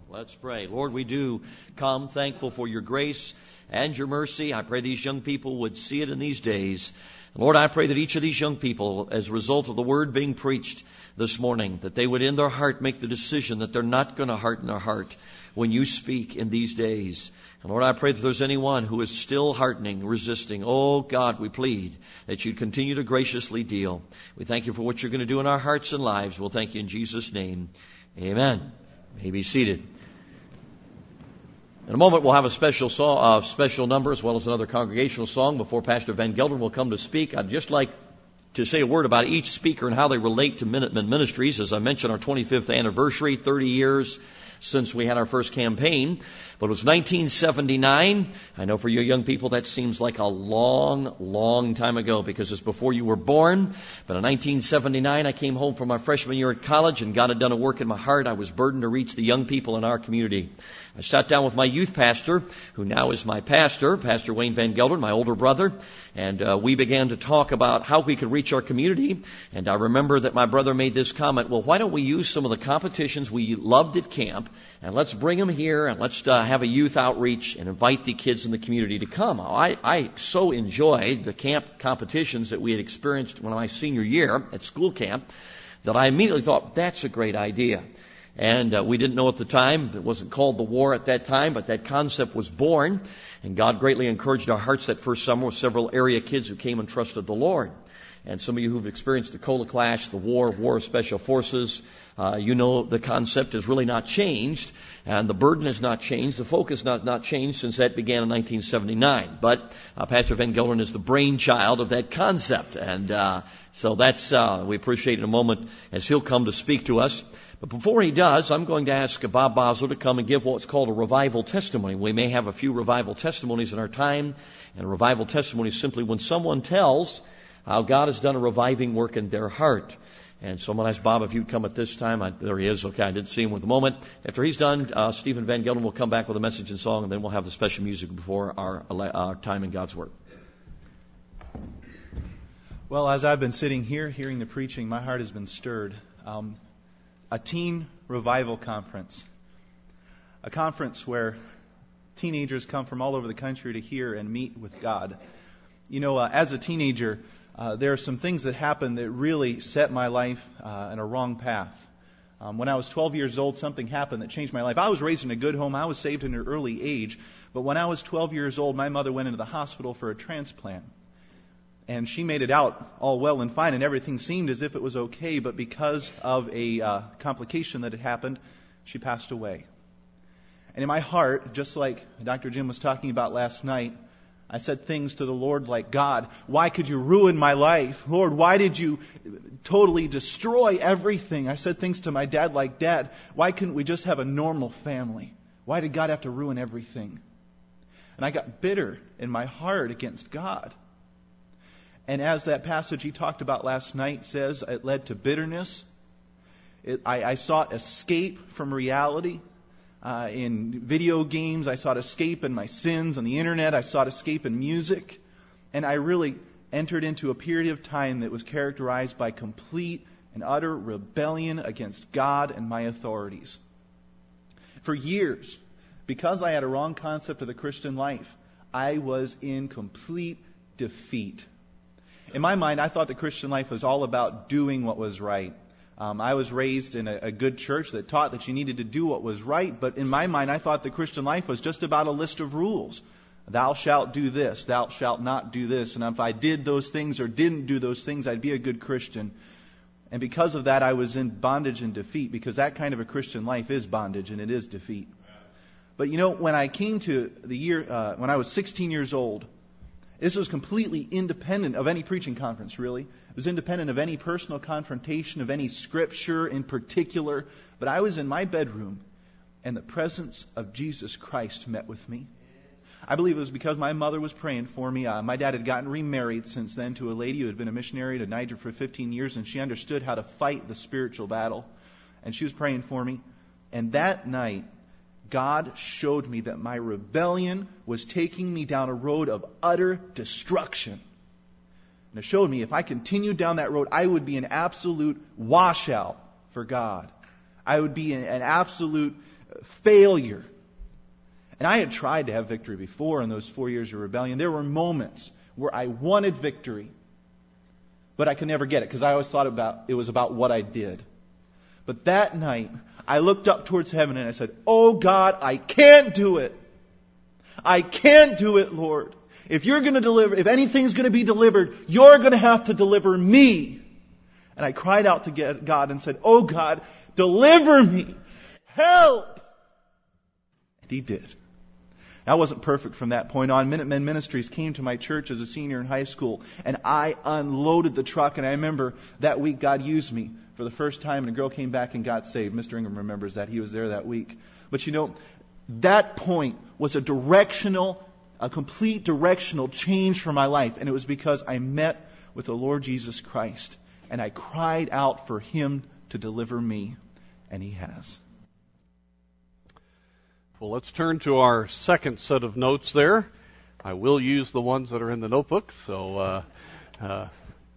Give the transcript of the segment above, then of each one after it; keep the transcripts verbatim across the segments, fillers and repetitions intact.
Let's pray. Lord, we do come thankful for your grace and your mercy. I pray these young people would see it in these days. Lord, I pray that each of these young people, as a result of the word being preached this morning, that they would in their heart make the decision that they're not going to harden their heart when you speak in these days. And Lord, I pray that there's anyone who is still hardening, resisting, oh God, we plead that you'd continue to graciously deal. We thank you for what you're going to do in our hearts and lives. We'll thank you in Jesus' name. Amen. You may be seated. In a moment, we'll have a special song, uh, special number as well as another congregational song before Pastor Van Gelder will come to speak. I'd just like to say a word about each speaker and how they relate to Minutemen Ministries. As I mentioned, our twenty-fifth anniversary, thirty years since we had our first campaign. But it was nineteen seventy-nine. I know for you young people that seems like a long, long time ago because it's before you were born. But in nineteen seventy-nine, I came home from my freshman year at college and God had done a work in my heart. I was burdened to reach the young people in our community. I sat down with my youth pastor, who now is my pastor, Pastor Wayne Van Gelder, my older brother, and uh, we began to talk about how we could reach our community. And I remember that my brother made this comment, well, why don't we use some of the competitions we loved at camp, and let's bring them here, and let's uh, have a youth outreach and invite the kids in the community to come. I, I so enjoyed the camp competitions that we had experienced when my senior year at school camp that I immediately thought, that's a great idea. And uh, we didn't know at the time, it wasn't called the war at that time, but that concept was born. And God greatly encouraged our hearts that first summer with several area kids who came and trusted the Lord. And some of you who've experienced the Cola Clash, the war, War of Special Forces, uh, you know the concept has really not changed. And the burden has not changed. The focus has not, not changed since that began in nineteen seventy-nine. But uh, Pastor Van Gelder is the brainchild of that concept. And uh, so that's, uh, we appreciate in a moment as he'll come to speak to us. But before he does, I'm going to ask Bob Bosler to come and give what's called a revival testimony. We may have a few revival testimonies in our time. And a revival testimony is simply when someone tells how God has done a reviving work in their heart. And so I'm going to ask Bob if you'd come at this time. I, there he is. Okay, I didn't see him with a moment. After he's done, uh, Stephen Van Gelder will come back with a message and song, and then we'll have the special music before our, our time in God's Word. Well, as I've been sitting here hearing the preaching, my heart has been stirred. Um, a teen revival conference. A conference where teenagers come from all over the country to hear and meet with God. You know, uh, as a teenager, uh, there are some things that happened that really set my life uh, in a wrong path. Um, when I was twelve years old, something happened that changed my life. I was raised in a good home. I was saved in an early age. But when I was twelve years old, my mother went into the hospital for a transplant. And she made it out all well and fine, and everything seemed as if it was okay. But because of a uh, complication that had happened, she passed away. And in my heart, just like Doctor Jim was talking about last night, I said things to the Lord like, God, why could you ruin my life? Lord, why did you totally destroy everything? I said things to my dad like, Dad, why couldn't we just have a normal family? Why did God have to ruin everything? And I got bitter in my heart against God. And as that passage he talked about last night says, it led to bitterness. It, I, I sought escape from reality. Uh, in video games, I sought escape in my sins. On the internet, I sought escape in music. And I really entered into a period of time that was characterized by complete and utter rebellion against God and my authorities. For years, because I had a wrong concept of the Christian life, I was in complete defeat. In my mind, I thought the Christian life was all about doing what was right. Um, I was raised in a, a good church that taught that you needed to do what was right, but in my mind, I thought the Christian life was just about a list of rules. Thou shalt do this, thou shalt not do this, and if I did those things or didn't do those things, I'd be a good Christian. And because of that, I was in bondage and defeat, because that kind of a Christian life is bondage and it is defeat. But you know, when I came to the year, uh, when I was sixteen years old, this was completely independent of any preaching conference, really. It was independent of any personal confrontation, of any scripture in particular. But I was in my bedroom, and the presence of Jesus Christ met with me. I believe it was because my mother was praying for me. Uh, my dad had gotten remarried since then to a lady who had been a missionary to Niger for fifteen years, and she understood how to fight the spiritual battle. And she was praying for me. And that night, God showed me that my rebellion was taking me down a road of utter destruction. And it showed me if I continued down that road, I would be an absolute washout for God. I would be an, an absolute failure. And I had tried to have victory before in those four years of rebellion. There were moments where I wanted victory, but I could never get it because I always thought about it was about what I did. But that night, I looked up towards heaven and I said, "Oh God, I can't do it. I can't do it, Lord. If you're going to deliver, if anything's going to be delivered, you're going to have to deliver me." And I cried out to God and said, "Oh God, deliver me. Help." And He did. I wasn't perfect from that point on. Minutemen Ministries came to my church as a senior in high school, and I unloaded the truck. And I remember that week God used me for the first time, and a girl came back and got saved. Mister Ingram remembers that. He was there that week. But you know, that point was a directional, a complete directional change for my life. And it was because I met with the Lord Jesus Christ, and I cried out for Him to deliver me, and He has. Well, let's turn to our second set of notes there. I will use the ones that are in the notebook, so uh, uh,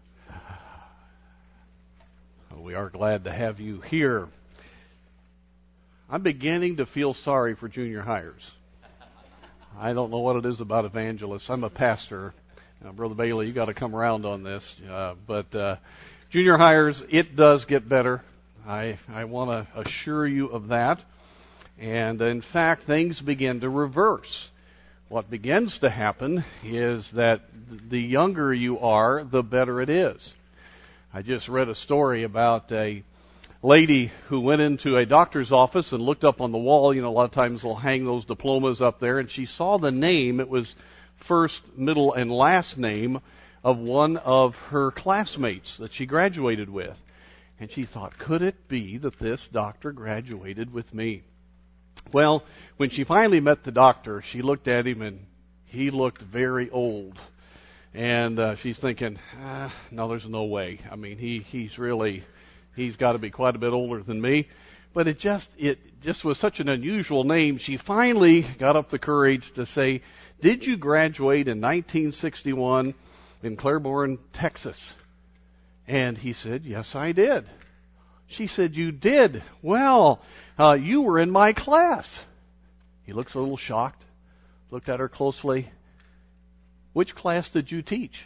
we are glad to have you here. I'm beginning to feel sorry for junior hires. I don't know what it is about evangelists. I'm a pastor. Uh, Brother Bailey, you got to come around on this. Uh, but uh, junior hires, it does get better. I, I want to assure you of that. And in fact, things begin to reverse. What begins to happen is that the younger you are, the better it is. I just read a story about a lady who went into a doctor's office and looked up on the wall. You know, a lot of times they'll hang those diplomas up there, and she saw the name. It was first, middle, and last name of one of her classmates that she graduated with. And she thought, could it be that this doctor graduated with me? Well, when she finally met the doctor, she looked at him and he looked very old. And uh, she's thinking, ah, no, there's no way. I mean, he, he's really, he's got to be quite a bit older than me. But it just, it just was such an unusual name. She finally got up the courage to say, "Did you graduate in nineteen sixty-one in Claiborne, Texas?" And he said, "Yes, I did." She said, "You did? Well, uh, you were in my class." He looks a little shocked, looked at her closely. "Which class did you teach?"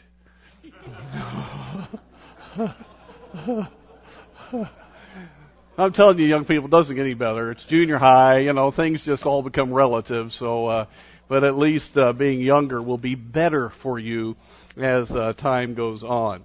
I'm telling you, young people, it doesn't get any better. It's junior high, you know, things just all become relative. So, uh, but at least uh, being younger will be better for you as uh, time goes on.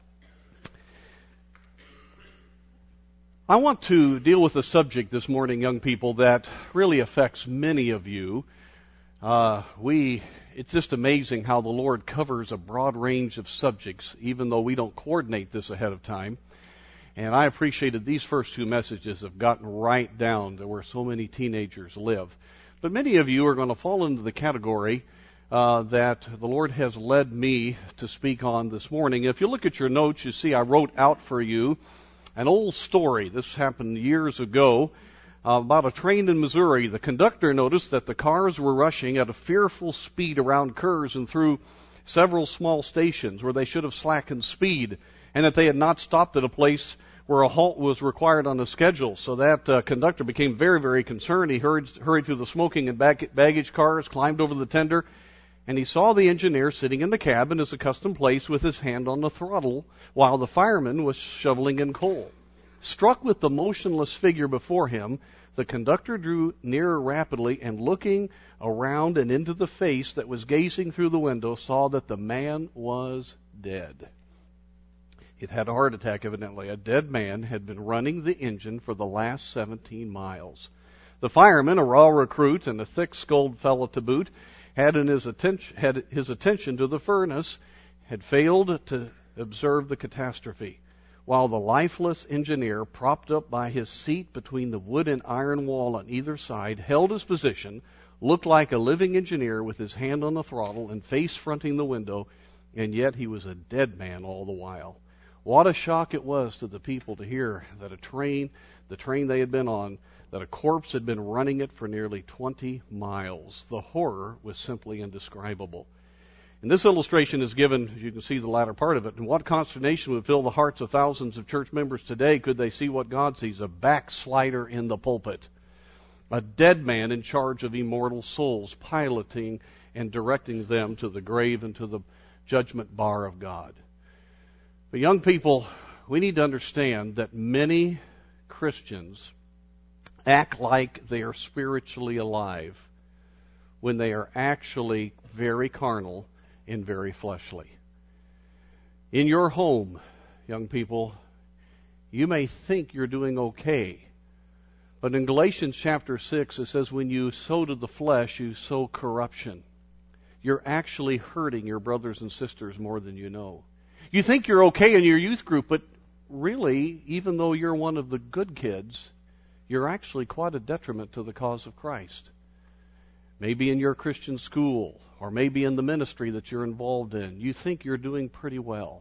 I want to deal with a subject this morning, young people, that really affects many of you. Uh, we, it's just amazing how the Lord covers a broad range of subjects, even though we don't coordinate this ahead of time. And I appreciated these first two messages have gotten right down to where so many teenagers live. But many of you are going to fall into the category uh, that the Lord has led me to speak on this morning. If you look at your notes, you see I wrote out for you an old story. This happened years ago uh, about a train in Missouri. The conductor noticed that the cars were rushing at a fearful speed around curves and through several small stations where they should have slackened speed, and that they had not stopped at a place where a halt was required on the schedule. So that uh, conductor became very, very concerned. He hurried, hurried through the smoking and bag- baggage cars, climbed over the tender, and he saw the engineer sitting in the cab in his accustomed place with his hand on the throttle while the fireman was shoveling in coal. Struck with the motionless figure before him, the conductor drew nearer rapidly and, looking around and into the face that was gazing through the window, saw that the man was dead. He'd had a heart attack, evidently. A dead man had been running the engine for the last seventeen miles. The fireman, a raw recruit and a thick-skulled fellow to boot, had in his attention had his attention to the furnace, had failed to observe the catastrophe, while the lifeless engineer, propped up by his seat between the wood and iron wall on either side, held his position, looked like a living engineer with his hand on the throttle and face fronting the window, and yet he was a dead man all the while. What a shock it was to the people to hear that a train, the train they had been on, that a corpse had been running it for nearly twenty miles. The horror was simply indescribable. And this illustration is given, as you can see the latter part of it, and what consternation would fill the hearts of thousands of church members today could they see what God sees, a backslider in the pulpit. a dead man in charge of immortal souls, piloting and directing them to the grave and to the judgment bar of God. But young people, we need to understand that many Christians act like they are spiritually alive when they are actually very carnal and very fleshly. In your home, young people, you may think you're doing okay. But in Galatians chapter six, it says, when you sow to the flesh, you sow corruption. You're actually hurting your brothers and sisters more than you know. You think you're okay in your youth group, but really, even though you're one of the good kids, you're actually quite a detriment to the cause of Christ. Maybe in your Christian school, or maybe in the ministry that you're involved in, you think you're doing pretty well.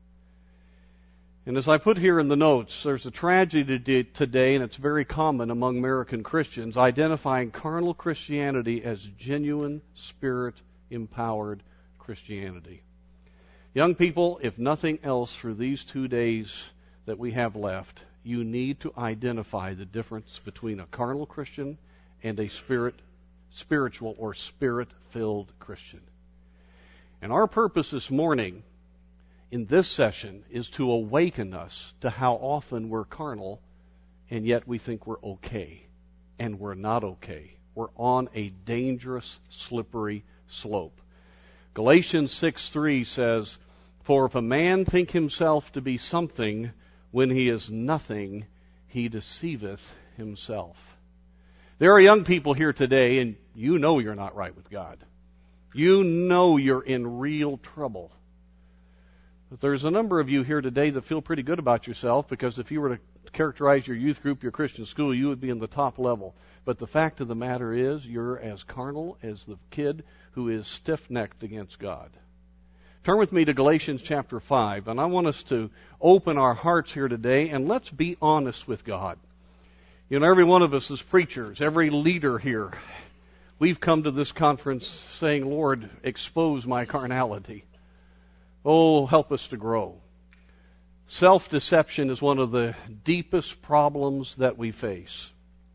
And as I put here in the notes, there's a tragedy today, and it's very common among American Christians, identifying carnal Christianity as genuine, Spirit-empowered Christianity. Young people, if nothing else for these two days that we have left, you need to identify the difference between a carnal Christian and a spirit, spiritual or Spirit-filled Christian. And our purpose this morning in this session is to awaken us to how often we're carnal and yet we think we're okay. And we're not okay. We're on a dangerous, slippery slope. Galatians six three says, for if a man think himself to be something when he is nothing, he deceiveth himself. There are young people here today, and you know you're not right with God. You know you're in real trouble. But there's a number of you here today that feel pretty good about yourself, because if you were to characterize your youth group, your Christian school, you would be in the top level. But the fact of the matter is, you're as carnal as the kid who is stiff-necked against God. Turn with me to Galatians chapter five, and I want us to open our hearts here today, and let's be honest with God. You know, every one of us as preachers, every leader here, we've come to this conference saying, Lord, expose my carnality. Oh, help us to grow. Self-deception is one of the deepest problems that we face.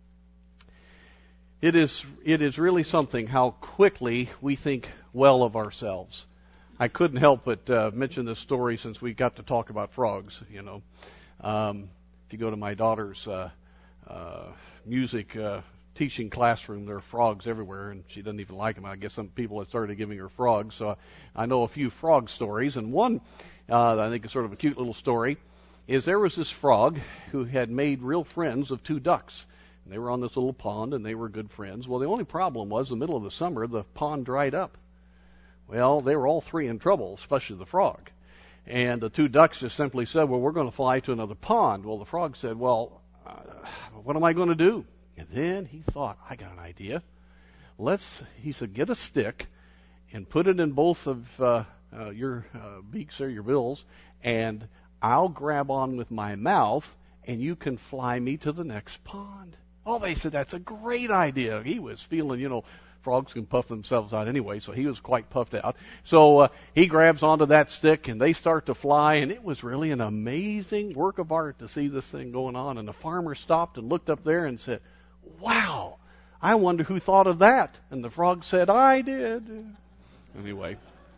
It is, it is really something how quickly we think well of ourselves. I couldn't help but uh, mention this story since we got to talk about frogs, you know. Um, if you go to my daughter's uh, uh, music uh, teaching classroom, there are frogs everywhere, and she doesn't even like them. I guess some people have started giving her frogs, so I know a few frog stories. And one, uh, I think is sort of a cute little story, is there was this frog who had made real friends of two ducks. And they were on this little pond, and they were good friends. Well, the only problem was, in the middle of the summer, the pond dried up. Well, they were all three in trouble, especially the frog. And the two ducks just simply said, well, we're going to fly to another pond. Well, the frog said, well, uh, what am I going to do? And then he thought, I got an idea. Let's, he said, get a stick and put it in both of uh, uh, your uh, beaks or your bills, and I'll grab on with my mouth, and you can fly me to the next pond. Oh, they said, that's a great idea. He was feeling, you know, frogs can puff themselves out anyway, so he was quite puffed out. So uh, he grabs onto that stick, and they start to fly, and it was really an amazing work of art to see this thing going on. And the farmer stopped and looked up there and said, wow, I wonder who thought of that. And the frog said, I did. Anyway.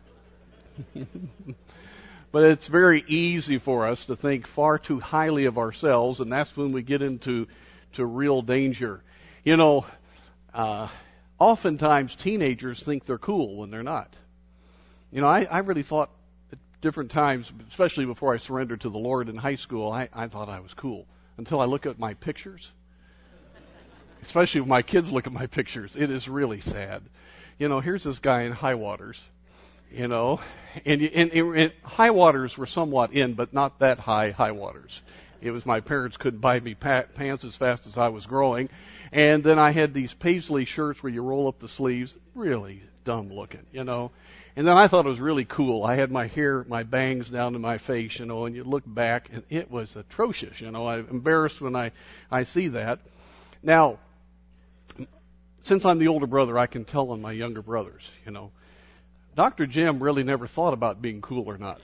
But it's very easy for us to think far too highly of ourselves, and that's when we get into to real danger. You know, uh, oftentimes teenagers think they're cool when they're not. You know, I, I really thought at different times, especially before I surrendered to the Lord in high school, I, I thought I was cool until I look at my pictures. Especially when my kids look at my pictures. It is really sad. You know, here's this guy in high waters, you know, and, and, and high waters were somewhat in, but not that high high waters. It was my parents couldn't buy me pants as fast as I was growing. And then I had these paisley shirts where you roll up the sleeves. Really dumb looking, you know. And then I thought it was really cool. I had my hair, my bangs down to my face, you know, and you look back and it was atrocious, you know. I'm embarrassed when I, I see that. Now, since I'm the older brother, I can tell on my younger brothers, you know. Doctor Jim really never thought about being cool or not.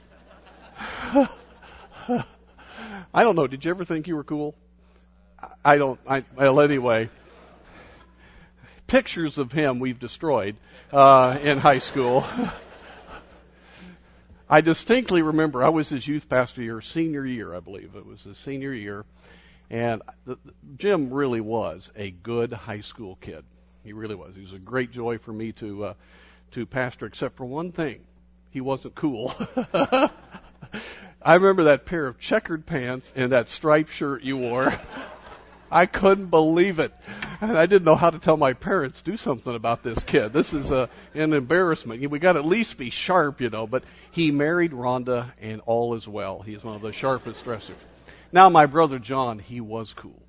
I don't know. Did you ever think you were cool? I don't. I, well, anyway. pictures of him we've destroyed uh, in high school. I distinctly remember I was his youth pastor year, senior year, I believe. It was his senior year. And the, Jim really was a good high school kid. He really was. He was a great joy for me to uh, to pastor, except for one thing. He wasn't cool. I remember that pair of checkered pants and that striped shirt you wore. I couldn't believe it. And I didn't know how to tell my parents, do something about this kid. This is a, an embarrassment. We got to at least be sharp, you know. But he married Rhonda, and all is well. He is one of the sharpest dressers. Now, my brother John, he was cool.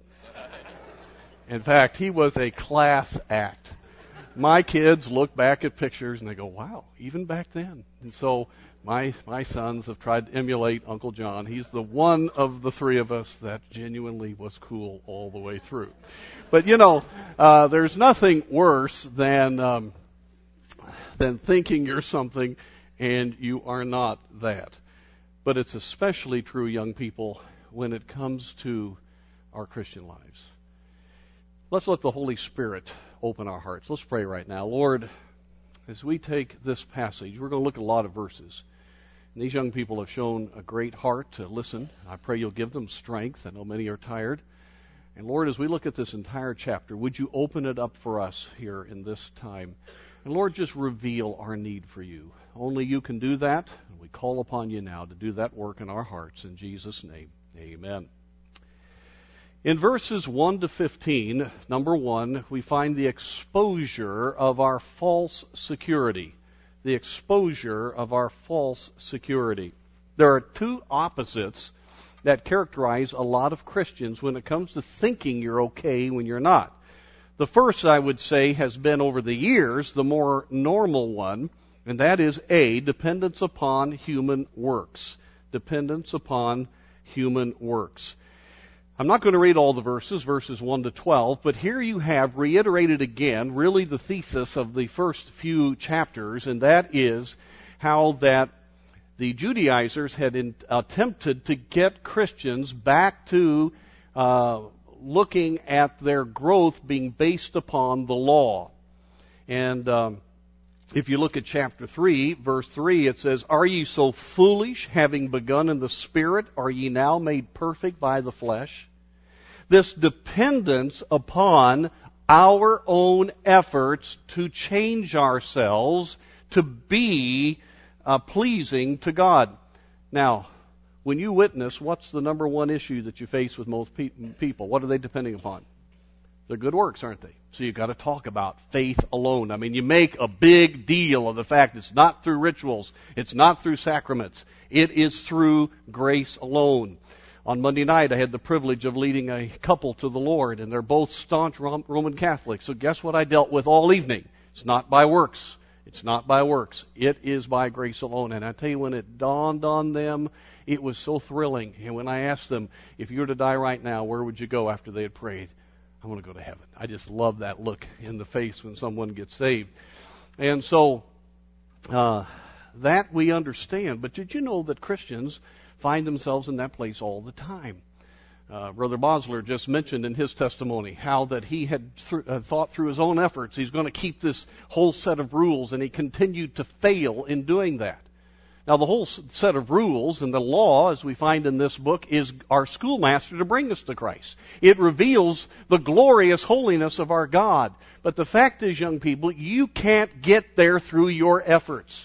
In fact, he was a class act. My kids look back at pictures and they go, wow, even back then. And so my my sons have tried to emulate Uncle John. He's the one of the three of us that genuinely was cool all the way through. But, you know, uh, there's nothing worse than um, than thinking you're something and you are not that. But it's especially true, young people, when it comes to our Christian lives. Let's let the Holy Spirit open our hearts. Let's pray right now. Lord, as we take this passage, we're going to look at a lot of verses. And these young people have shown a great heart to listen. I pray you'll give them strength. I know many are tired. And Lord, as we look at this entire chapter, would you open it up for us here in this time? And Lord, just reveal our need for you. Only you can do that. And we call upon you now to do that work in our hearts. In Jesus' name, amen. In verses one to fifteen, number one, we find the exposure of our false security. The exposure of our false security. There are two opposites that characterize a lot of Christians when it comes to thinking you're okay when you're not. The first, I would say, has been over the years the more normal one, and that is A, dependence upon human works. Dependence upon human works. I'm not going to read all the verses, verses one to twelve, but here you have reiterated again really the thesis of the first few chapters, and that is how that the Judaizers had in, attempted to get Christians back to uh, looking at their growth being based upon the law. And um, if you look at chapter three, verse three, it says, "Are ye so foolish, having begun in the Spirit, are ye now made perfect by the flesh?" This dependence upon our own efforts to change ourselves to be uh, pleasing to God. Now, when you witness, what's the number one issue that you face with most pe- people? What are they depending upon? Their good works, aren't they? So you've got to talk about faith alone. I mean, you make a big deal of the fact it's not through rituals. It's not through sacraments. It is through grace alone. On Monday night, I had the privilege of leading a couple to the Lord, and they're both staunch Roman Catholics. So guess what I dealt with all evening? It's not by works. It's not by works. It is by grace alone. And I tell you, when it dawned on them, it was so thrilling. And when I asked them, if you were to die right now, where would you go after they had prayed? I want to go to heaven. I just love that look in the face when someone gets saved. And so, uh, that we understand. But did you know that Christians find themselves in that place all the time? Uh, Brother Bosler just mentioned in his testimony how that he had th- uh, thought through his own efforts he's going to keep this whole set of rules, and he continued to fail in doing that. Now, the whole set of rules and the law, as we find in this book, is our schoolmaster to bring us to Christ. It reveals the glorious holiness of our God. But the fact is, young people, you can't get there through your efforts.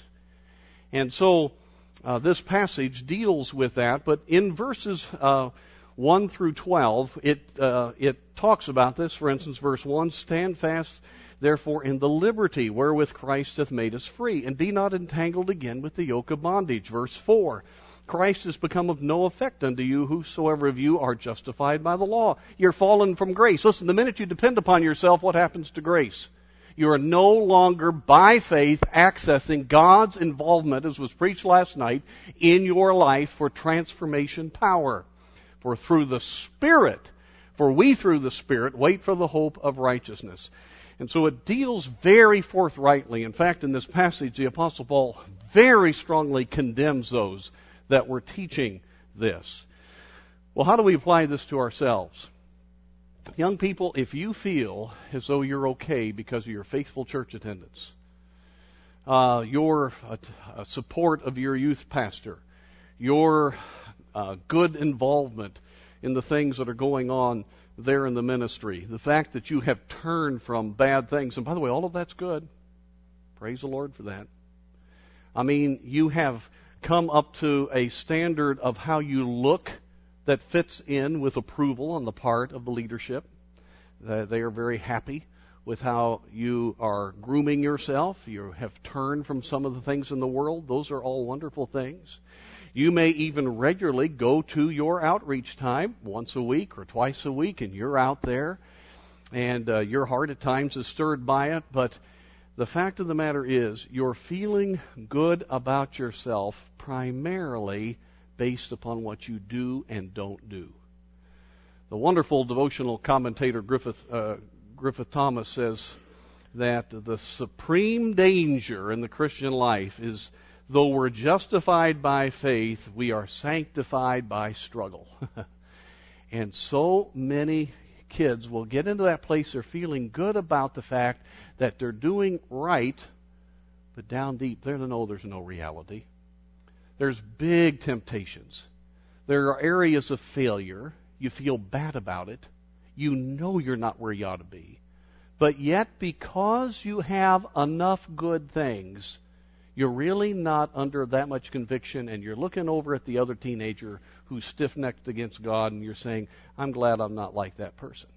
And so, Uh, this passage deals with that, but in verses uh, one through twelve, it uh, it talks about this. For instance, verse one, "Stand fast, therefore, in the liberty wherewith Christ hath made us free, and be not entangled again with the yoke of bondage." Verse four, "Christ is become of no effect unto you, whosoever of you are justified by the law." You're fallen from grace. Listen, the minute you depend upon yourself, what happens to grace? You are no longer, by faith, accessing God's involvement, as was preached last night, in your life for transformation power. For through the Spirit, for we through the Spirit wait for the hope of righteousness. And so it deals very forthrightly. In fact, in this passage, the Apostle Paul very strongly condemns those that were teaching this. Well, how do we apply this to ourselves? Young people, if you feel as though you're okay because of your faithful church attendance, uh, your uh, uh, support of your youth pastor, your uh, good involvement in the things that are going on there in the ministry, the fact that you have turned from bad things, and by the way, all of that's good. Praise the Lord for that. I mean, you have come up to a standard of how you look that fits in with approval on the part of the leadership. Uh, they are very happy with how you are grooming yourself. You have turned from some of the things in the world. Those are all wonderful things. You may even regularly go to your outreach time once a week or twice a week, and you're out there, and uh, your heart at times is stirred by it. But the fact of the matter is, you're feeling good about yourself primarily based upon what you do and don't do. The wonderful devotional commentator Griffith, uh, Griffith Thomas says that the supreme danger in the Christian life is, though we're justified by faith, we are sanctified by struggle. And so many kids will get into that place they're feeling good about the fact that they're doing right, but down deep they know there's no reality. There's big temptations. There are areas of failure. You feel bad about it. You know you're not where you ought to be. But yet, because you have enough good things, you're really not under that much conviction, and you're looking over at the other teenager who's stiff-necked against God, and you're saying, I'm glad I'm not like that person.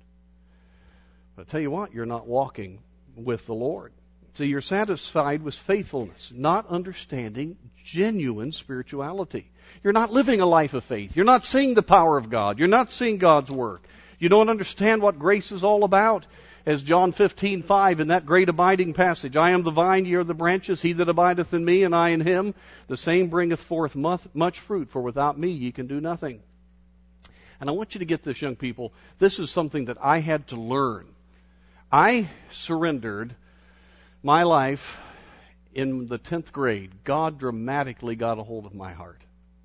But I tell you what, you're not walking with the Lord. So you're satisfied with faithfulness, not understanding genuine spirituality. You're not living a life of faith. You're not seeing the power of God. You're not seeing God's work. You don't understand what grace is all about. As John fifteen five in that great abiding passage, I am the vine, ye are the branches, he that abideth in me and I in him, the same bringeth forth much fruit, for without me ye can do nothing. And I want you to get this, young people. This is something that I had to learn. I surrendered my life in the tenth grade. God dramatically got a hold of my heart.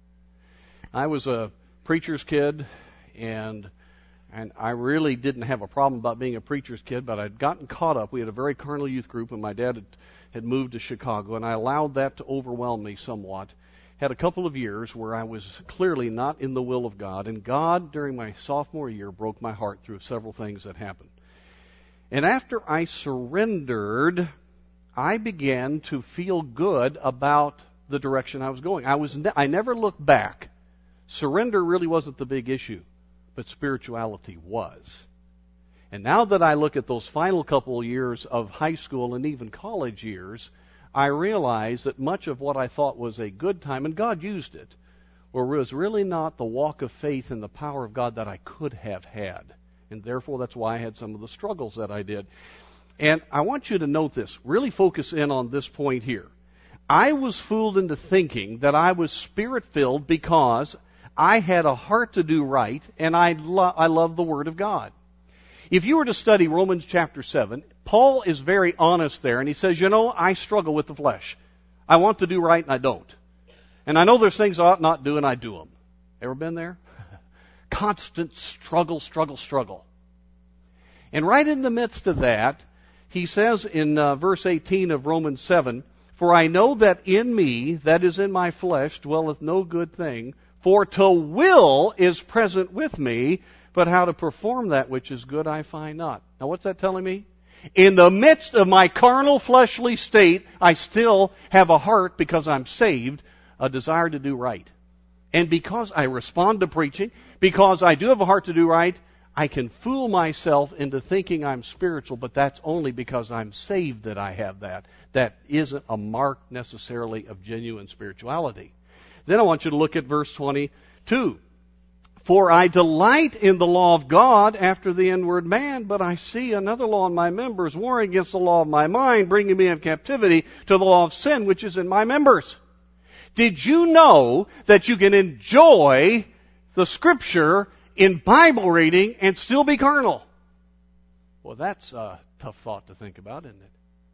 I was a preacher's kid, and and I really didn't have a problem about being a preacher's kid, but I'd gotten caught up. We had a very carnal youth group, and my dad had, had moved to Chicago, and I allowed that to overwhelm me somewhat. Had a couple of years where I was clearly not in the will of God, and God, during my sophomore year, broke my heart through several things that happened. And after I surrendered, I began to feel good about the direction I was going. I was ne- I never looked back. Surrender really wasn't the big issue, but spirituality was. And now that I look at those final couple of years of high school and even college years, I realize that much of what I thought was a good time, and God used it, was really not the walk of faith and the power of God that I could have had. And therefore, that's why I had some of the struggles that I did. And I want you to note this. Really focus in on this point here. I was fooled into thinking that I was Spirit-filled because I had a heart to do right, and I, lo- I love the Word of God. If you were to study Romans chapter seven, Paul is very honest there, and he says, you know, I struggle with the flesh. I want to do right, and I don't. And I know there's things I ought not do, and I do them. Ever been there? Constant struggle, struggle, struggle. And right in the midst of that, he says in uh, verse eighteen of Romans seven, for I know that in me, that is in my flesh, dwelleth no good thing, for to will is present with me, but how to perform that which is good I find not. Now what's that telling me? In the midst of my carnal, fleshly state, I still have a heart, because I'm saved, a desire to do right. And because I respond to preaching, because I do have a heart to do right, I can fool myself into thinking I'm spiritual, but that's only because I'm saved that I have that. That isn't a mark necessarily of genuine spirituality. Then I want you to look at verse twenty-two. For I delight in the law of God after the inward man, but I see another law in my members, warring against the law of my mind, bringing me in captivity to the law of sin, which is in my members. Did you know that you can enjoy the Scripture in Bible reading and still be carnal? Well, that's a tough thought to think about, isn't it?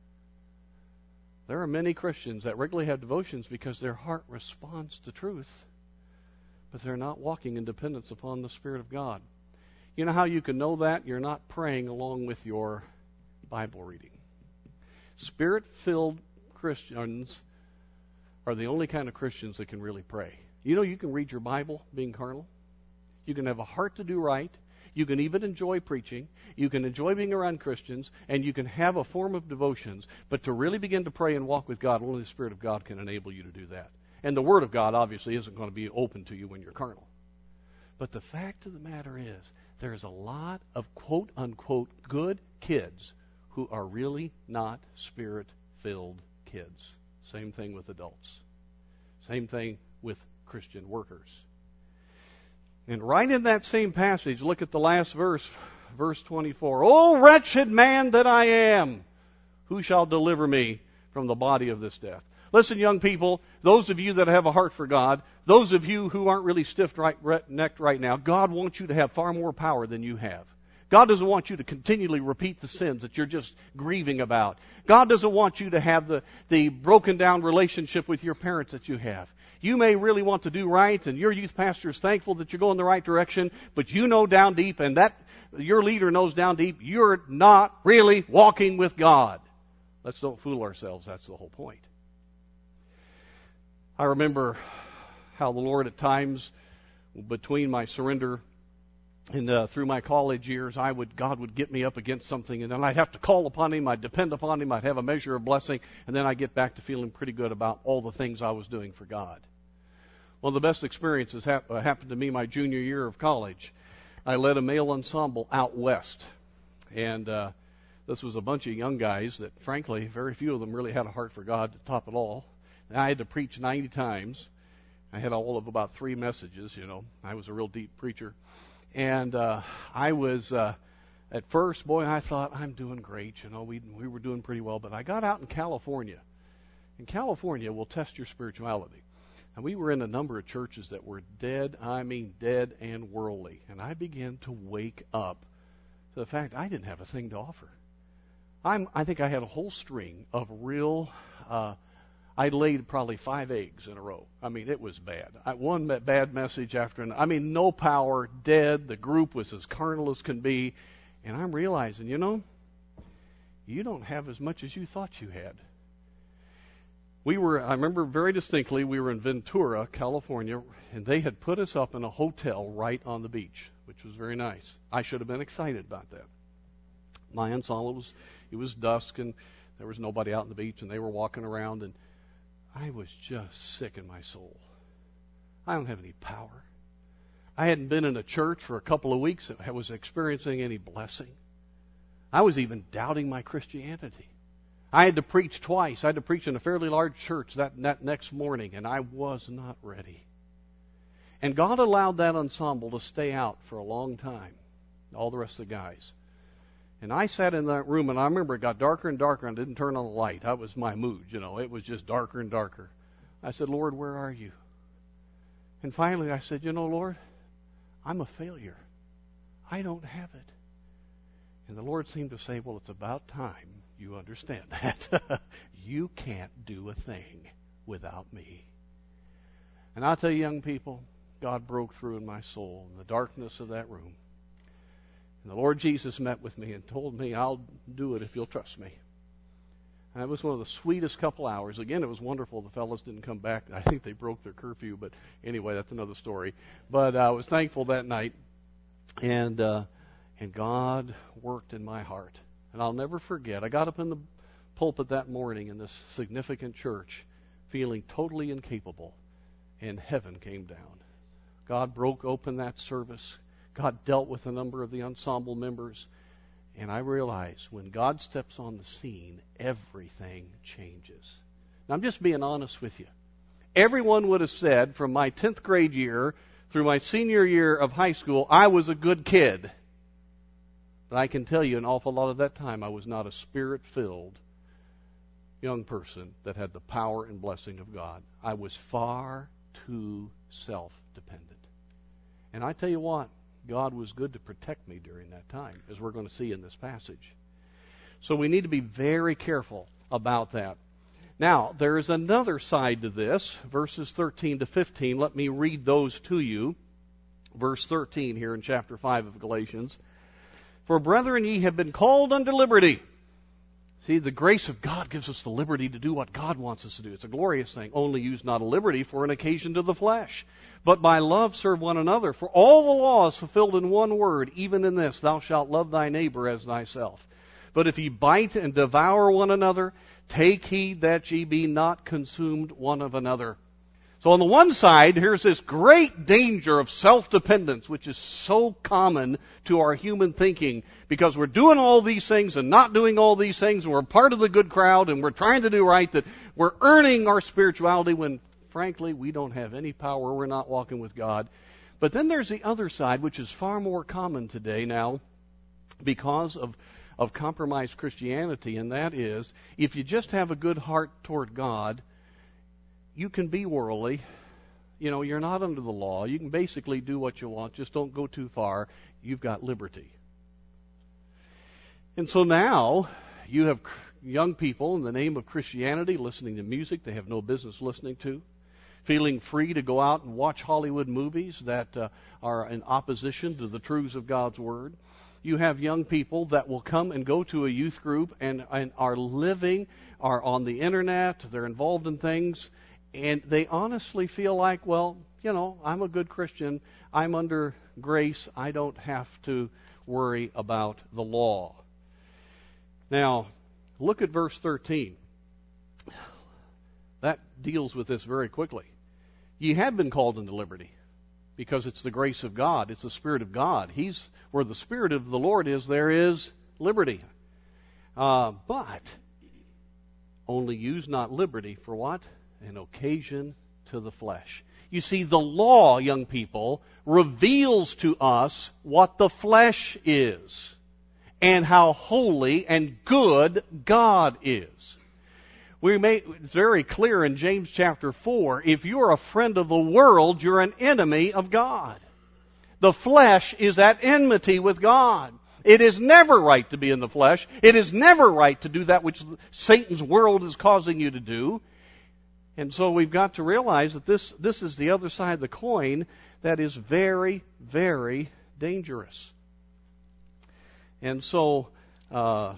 There are many Christians that regularly have devotions because their heart responds to truth, but they're not walking in dependence upon the Spirit of God. You know how you can know that? You're not praying along with your Bible reading. Spirit-filled Christians are the only kind of Christians that can really pray. You know, you can read your Bible being carnal. You can have a heart to do right. You can even enjoy preaching. You can enjoy being around Christians. And you can have a form of devotions. But to really begin to pray and walk with God, only the Spirit of God can enable you to do that. And the Word of God obviously isn't going to be open to you when you're carnal. But the fact of the matter is, there's a lot of quote-unquote good kids who are really not Spirit-filled kids. Same thing with adults. Same thing with Christian workers. And right in that same passage, look at the last verse, verse twenty-four. "O wretched man that I am, who shall deliver me from the body of this death?" Listen, young people, those of you that have a heart for God, those of you who aren't really stiff-necked right now, God wants you to have far more power than you have. God doesn't want you to continually repeat the sins that you're just grieving about. God doesn't want you to have the, the broken down relationship with your parents that you have. You may really want to do right, and your youth pastor is thankful that you're going the right direction, but you know down deep, and that your leader knows down deep, you're not really walking with God. Let's don't fool ourselves. That's the whole point. I remember how the Lord at times, between my surrender and uh, through my college years, I would God would get me up against something, and then I'd have to call upon Him. I'd depend upon Him. I'd have a measure of blessing, and then I'd get back to feeling pretty good about all the things I was doing for God. One of the best experiences hap- uh, happened to me my junior year of college. I led a male ensemble out west, and uh, this was a bunch of young guys that, frankly, very few of them really had a heart for God to top it all. And I had to preach ninety times. I had all of about three messages, you know. I was a real deep preacher. And uh, I was, uh, at first, boy, I thought, I'm doing great. You know, we we were doing pretty well. But I got out in California. And California will test your spirituality. And we were in a number of churches that were dead, I mean dead and worldly. And I began to wake up to the fact I didn't have a thing to offer. I'm, I think I had a whole string of real... Uh, I laid probably five eggs in a row. I mean, it was bad. I, one bad message after another. I mean, no power, dead. The group was as carnal as can be. And I'm realizing, you know, you don't have as much as you thought you had. We were, I remember very distinctly, we were in Ventura, California, and they had put us up in a hotel right on the beach, which was very nice. I should have been excited about that. My ensemble was, it was dusk, and there was nobody out on the beach, and they were walking around, and I was just sick in my soul. I don't have any power. I hadn't been in a church for a couple of weeks that was experiencing any blessing. I was even doubting my Christianity. I had to preach twice. I had to preach in a fairly large church that, that next morning, and I was not ready. And God allowed that ensemble to stay out for a long time, all the rest of the guys. And I sat in that room, and I remember it got darker and darker, and I didn't turn on the light. That was my mood, you know. It was just darker and darker. I said, Lord, where are you? And finally I said, you know, Lord, I'm a failure. I don't have it. And the Lord seemed to say, well, it's about time you understand that. You can't do a thing without me. And I'll tell you, young people, God broke through in my soul in the darkness of that room. And the Lord Jesus met with me and told me, I'll do it if you'll trust me. And it was one of the sweetest couple hours. Again, it was wonderful the fellows didn't come back. I think they broke their curfew, but anyway, that's another story. But uh, I was thankful that night, and uh, and God worked in my heart. And I'll never forget, I got up in the pulpit that morning in this significant church feeling totally incapable, and heaven came down. God broke open that service. God dealt with a number of the ensemble members. And I realized when God steps on the scene, everything changes. Now, I'm just being honest with you. Everyone would have said from my tenth grade year through my senior year of high school, I was a good kid. But I can tell you an awful lot of that time I was not a spirit-filled young person that had the power and blessing of God. I was far too self-dependent. And I tell you what, God was good to protect me during that time, as we're going to see in this passage. So we need to be very careful about that. Now, there is another side to this, verses thirteen to fifteen. Let me read those to you. verse thirteen here in chapter five of Galatians. For brethren, ye have been called unto liberty. See, the grace of God gives us the liberty to do what God wants us to do. It's a glorious thing. Only use not a liberty for an occasion to the flesh, but by love serve one another. For all the law is fulfilled in one word, even in this, thou shalt love thy neighbor as thyself. But if ye bite and devour one another, take heed that ye be not consumed one of another. So on the one side, here's this great danger of self-dependence, which is so common to our human thinking, because we're doing all these things and not doing all these things, and we're part of the good crowd, and we're trying to do right, that we're earning our spirituality when, frankly, we don't have any power. We're not walking with God. But then there's the other side, which is far more common today now because of, of compromised Christianity, and that is, if you just have a good heart toward God, you can be worldly. You know, you're not under the law. You can basically do what you want. Just don't go too far. You've got liberty. And so now you have young people in the name of Christianity listening to music they have no business listening to, feeling free to go out and watch Hollywood movies that uh, are in opposition to the truths of God's Word. You have young people that will come and go to a youth group and, and are living, are on the internet, they're involved in things, and they honestly feel like, well, you know, I'm a good Christian. I'm under grace. I don't have to worry about the law. Now, look at verse thirteen. That deals with this very quickly. Ye have been called into liberty, because it's the grace of God. It's the Spirit of God. He's where the Spirit of the Lord is, there is liberty. Uh, but only use not liberty for what? An occasion to the flesh. You see, the law, young people, reveals to us what the flesh is and how holy and good God is. We make it's very clear in James chapter four, if you're a friend of the world, you're an enemy of God. The flesh is at enmity with God. It is never right to be in the flesh. It is never right to do that which Satan's world is causing you to do. And so we've got to realize that this, this is the other side of the coin that is very, very dangerous. And so uh,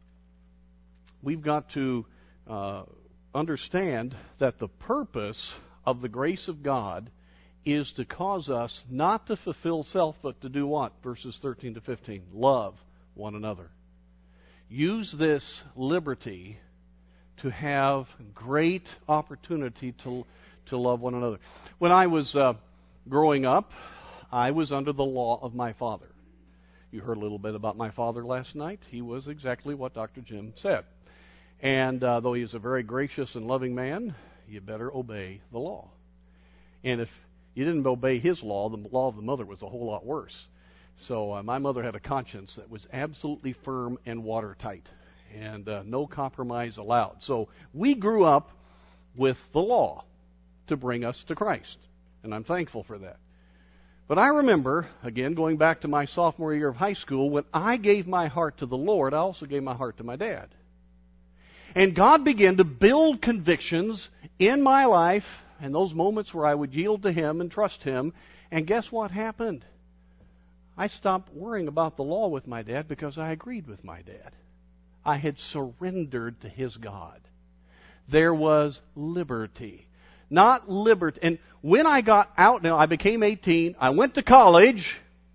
we've got to uh, understand that the purpose of the grace of God is to cause us not to fulfill self, but to do what? Verses thirteen to fifteen. Love one another. Use this liberty to have great opportunity to to love one another. When I was uh, growing up, I was under the law of my father. You heard a little bit about my father last night. He was exactly what Doctor Jim said. And uh, though he is a very gracious and loving man, you better obey the law. And if you didn't obey his law, the law of the mother was a whole lot worse. So uh, my mother had a conscience that was absolutely firm and watertight, and uh, no compromise allowed. So we grew up with the law to bring us to Christ, and I'm thankful for that. But I remember, again, going back to my sophomore year of high school, when I gave my heart to the Lord, I also gave my heart to my dad. And God began to build convictions in my life, and those moments where I would yield to Him and trust Him. And guess what happened? I stopped worrying about the law with my dad because I agreed with my dad. I had surrendered to his God. There was liberty. Not liberty. And when I got out, now I became eighteen, I went to college.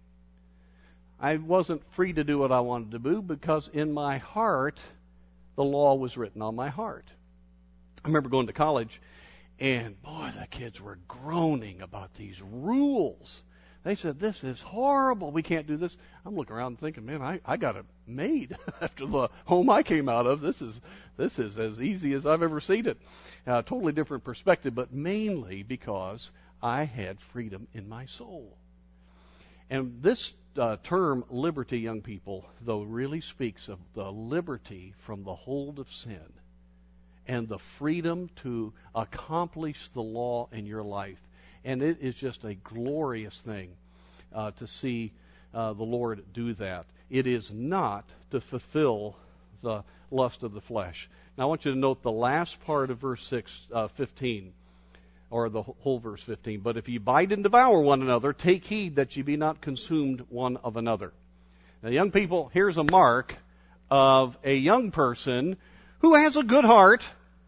I wasn't free to do what I wanted to do because in my heart, the law was written on my heart. I remember going to college, and boy, the kids were groaning about these rules. They said, this is horrible. We can't do this. I'm looking around and thinking, man, I, I got it made after the home I came out of. This is this is as easy as I've ever seen it. Uh, totally different perspective, but mainly because I had freedom in my soul. And this uh, term, liberty, young people, though, really speaks of the liberty from the hold of sin and the freedom to accomplish the law in your life. And it is just a glorious thing uh, to see uh, the Lord do that. It is not to fulfill the lust of the flesh. Now I want you to note the last part of verse six, uh, fifteen. or the whole verse fifteen. But if ye bite and devour one another, take heed that ye be not consumed one of another. Now, young people, here's a mark of a young person who has a good heart.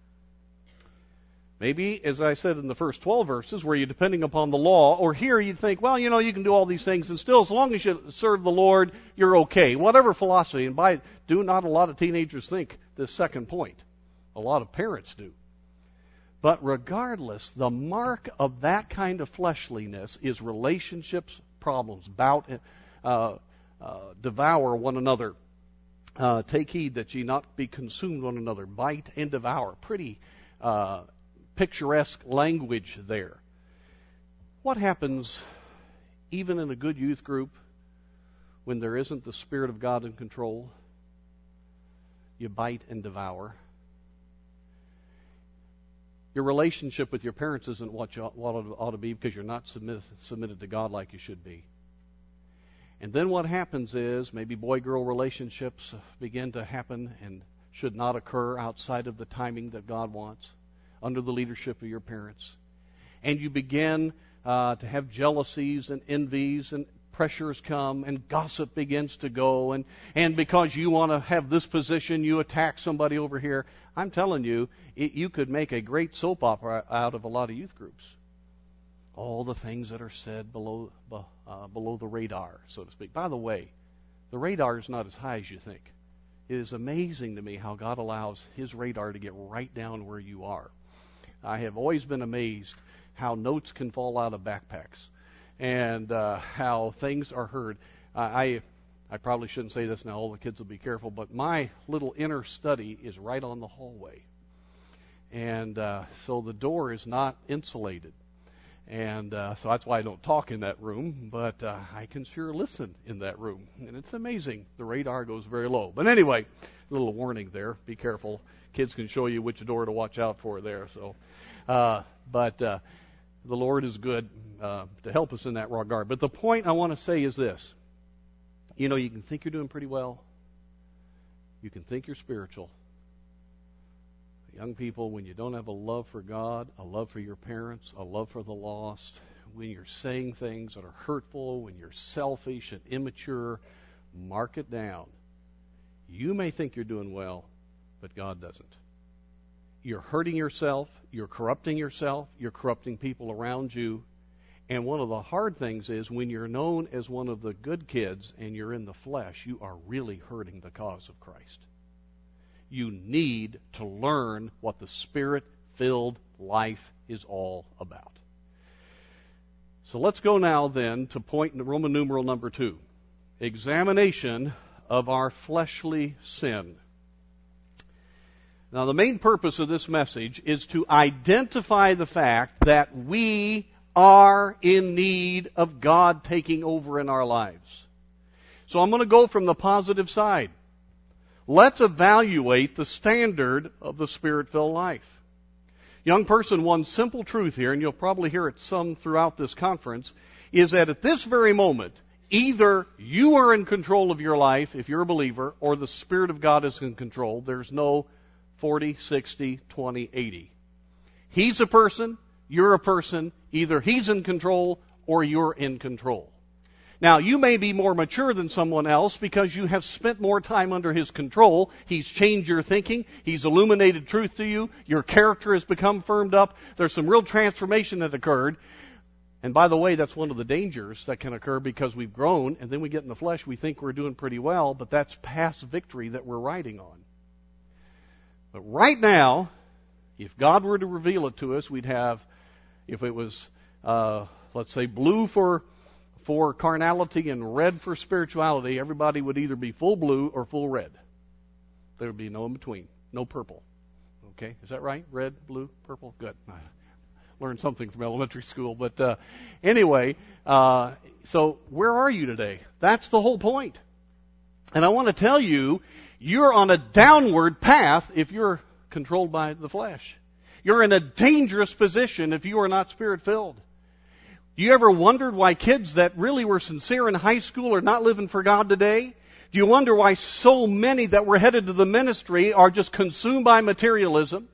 Maybe, as I said in the first twelve verses, where you're depending upon the law, or here you'd think, well, you know, you can do all these things, and still, as long as you serve the Lord, you're okay. Whatever philosophy, and by do not a lot of teenagers think this second point. A lot of parents do. But regardless, the mark of that kind of fleshliness is relationships, problems, bout, uh, uh, devour one another. Uh, take heed that ye not be consumed one another. Bite and devour. Pretty uh, picturesque language there. What happens even in a good youth group when there isn't the Spirit of God in control? You bite and devour. Your relationship with your parents isn't what you ought, what it ought to be because you're not submit, submitted to God like you should be. And then what happens is maybe boy-girl relationships begin to happen and should not occur outside of the timing that God wants, under the leadership of your parents. And you begin uh, to have jealousies and envies, and pressures come, and gossip begins to go, and, and because you want to have this position, you attack somebody over here. I'm telling you, it, you could make a great soap opera out of a lot of youth groups. All the things that are said below uh, below the radar, so to speak. By the way, the radar is not as high as you think. It is amazing to me how God allows His radar to get right down where you are. I have always been amazed how notes can fall out of backpacks, and uh, how things are heard. Uh, I I probably shouldn't say this now. All the kids will be careful, but my little inner study is right on the hallway, and uh, so the door is not insulated. And uh, so that's why I don't talk in that room, but uh, I can sure listen in that room. And it's amazing. The radar goes very low. But anyway, a little warning there. Be careful. Kids can show you which door to watch out for there. So, uh, But uh, the Lord is good uh, to help us in that regard. But the point I want to say is this. You know, you can think you're doing pretty well. You can think you're spiritual. Young people, when you don't have a love for God, a love for your parents, a love for the lost, when you're saying things that are hurtful, when you're selfish and immature, mark it down. You may think you're doing well, but God doesn't. You're hurting yourself, you're corrupting yourself, you're corrupting people around you. And one of the hard things is when you're known as one of the good kids and you're in the flesh, you are really hurting the cause of Christ. You need to learn what the Spirit-filled life is all about. So let's go now then to point in Roman numeral number two. Examination of our fleshly sin. Now the main purpose of this message is to identify the fact that we are in need of God taking over in our lives. So I'm going to go from the positive side. Let's evaluate the standard of the Spirit-filled life. Young person, one simple truth here, and you'll probably hear it some throughout this conference, is that at this very moment, either you are in control of your life, if you're a believer, or the Spirit of God is in control. There's no forty, sixty, twenty, eighty. He's a person, you're a person. Either He's in control or you're in control. Now, you may be more mature than someone else because you have spent more time under His control. He's changed your thinking. He's illuminated truth to you. Your character has become firmed up. There's some real transformation that occurred. And by the way, that's one of the dangers that can occur because we've grown and then we get in the flesh. We think we're doing pretty well, but that's past victory that we're riding on. But right now, if God were to reveal it to us, we'd have, if it was, uh, let's say, blue for for carnality and red for spirituality, everybody would either be full blue or full red. There would be no in between, no purple. Okay, is that right? Red, blue, purple? Good. I learned something from elementary school. But uh, anyway, uh, so where are you today? That's the whole point. And I want to tell you, you're on a downward path if you're controlled by the flesh. You're in a dangerous position if you are not Spirit-filled. You ever wondered why kids that really were sincere in high school are not living for God today? Do you wonder why so many that were headed to the ministry are just consumed by materialism?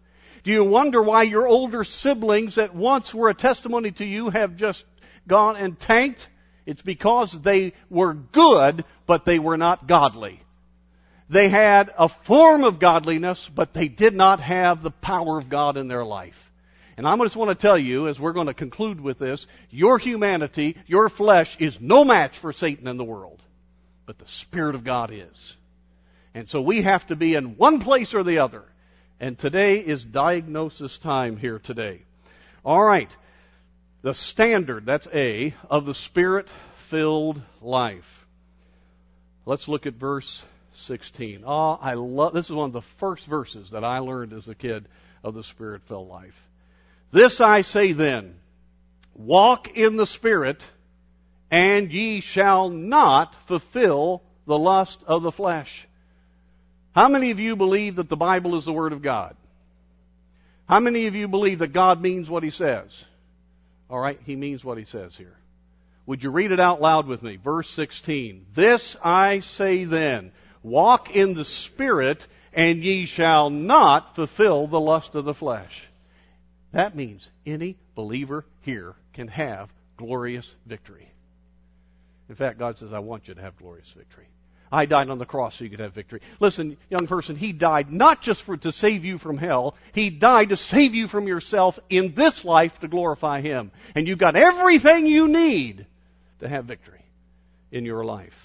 Do you wonder why your older siblings that once were a testimony to you have just gone and tanked? It's because they were good, but they were not godly. They had a form of godliness, but they did not have the power of God in their life. And I just want to tell you, as we're going to conclude with this, your humanity, your flesh, is no match for Satan in the world. But the Spirit of God is. And so we have to be in one place or the other. And today is diagnosis time here today. All right. The standard, that's A, of the Spirit-filled life. Let's look at verse sixteen. Oh, I love, this is one of the first verses that I learned as a kid of the Spirit-filled life. This I say then, walk in the Spirit, and ye shall not fulfill the lust of the flesh. How many of you believe that the Bible is the Word of God? How many of you believe that God means what He says? All right, He means what He says here. Would you read it out loud with me? Verse sixteen. This I say then, walk in the Spirit, and ye shall not fulfill the lust of the flesh. That means any believer here can have glorious victory. In fact, God says, I want you to have glorious victory. I died on the cross so you could have victory. Listen, young person, He died not just for to save you from hell. He died to save you from yourself in this life to glorify Him. And you've got everything you need to have victory in your life.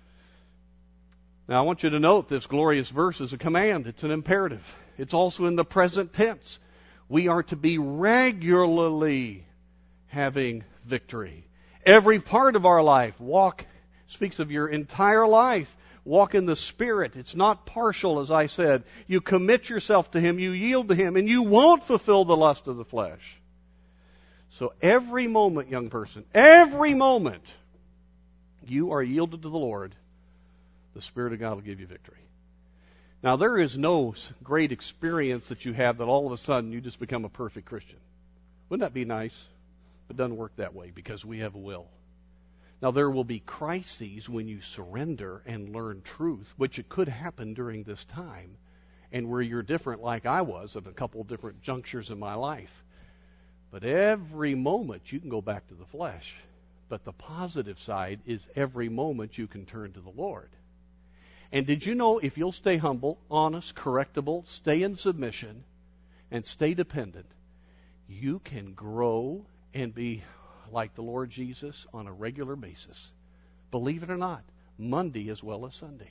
Now, I want you to note this glorious verse is a command. It's an imperative. It's also in the present tense. We are to be regularly having victory. Every part of our life, walk, speaks of your entire life. Walk in the Spirit. It's not partial, as I said. You commit yourself to Him, you yield to Him, and you won't fulfill the lust of the flesh. So every moment, young person, every moment you are yielded to the Lord, the Spirit of God will give you victory. Now, there is no great experience that you have that all of a sudden you just become a perfect Christian. Wouldn't that be nice? It doesn't work that way because we have a will. Now, there will be crises when you surrender and learn truth, which it could happen during this time, and where you're different like I was at a couple of different junctures in my life. But every moment you can go back to the flesh. But the positive side is every moment you can turn to the Lord. And did you know if you'll stay humble, honest, correctable, stay in submission, and stay dependent, you can grow and be like the Lord Jesus on a regular basis. Believe it or not, Monday as well as Sunday.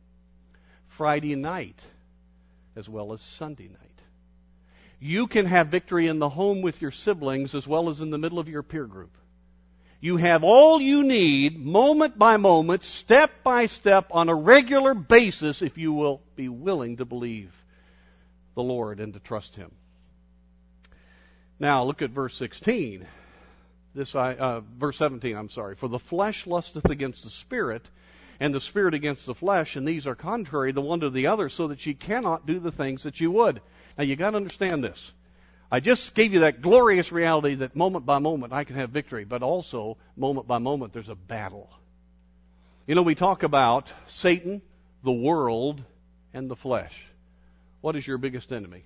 Friday night as well as Sunday night. You can have victory in the home with your siblings as well as in the middle of your peer group. You have all you need, moment by moment, step by step, on a regular basis, if you will be willing to believe the Lord and to trust Him. Now, look at verse sixteen. This I, uh, verse seventeen, I'm sorry. For the flesh lusteth against the Spirit, and the Spirit against the flesh, and these are contrary the one to the other, so that ye cannot do the things that you would. Now, you got to understand this. I just gave you that glorious reality that moment by moment I can have victory, but also moment by moment there's a battle. You know, we talk about Satan, the world, and the flesh. What is your biggest enemy?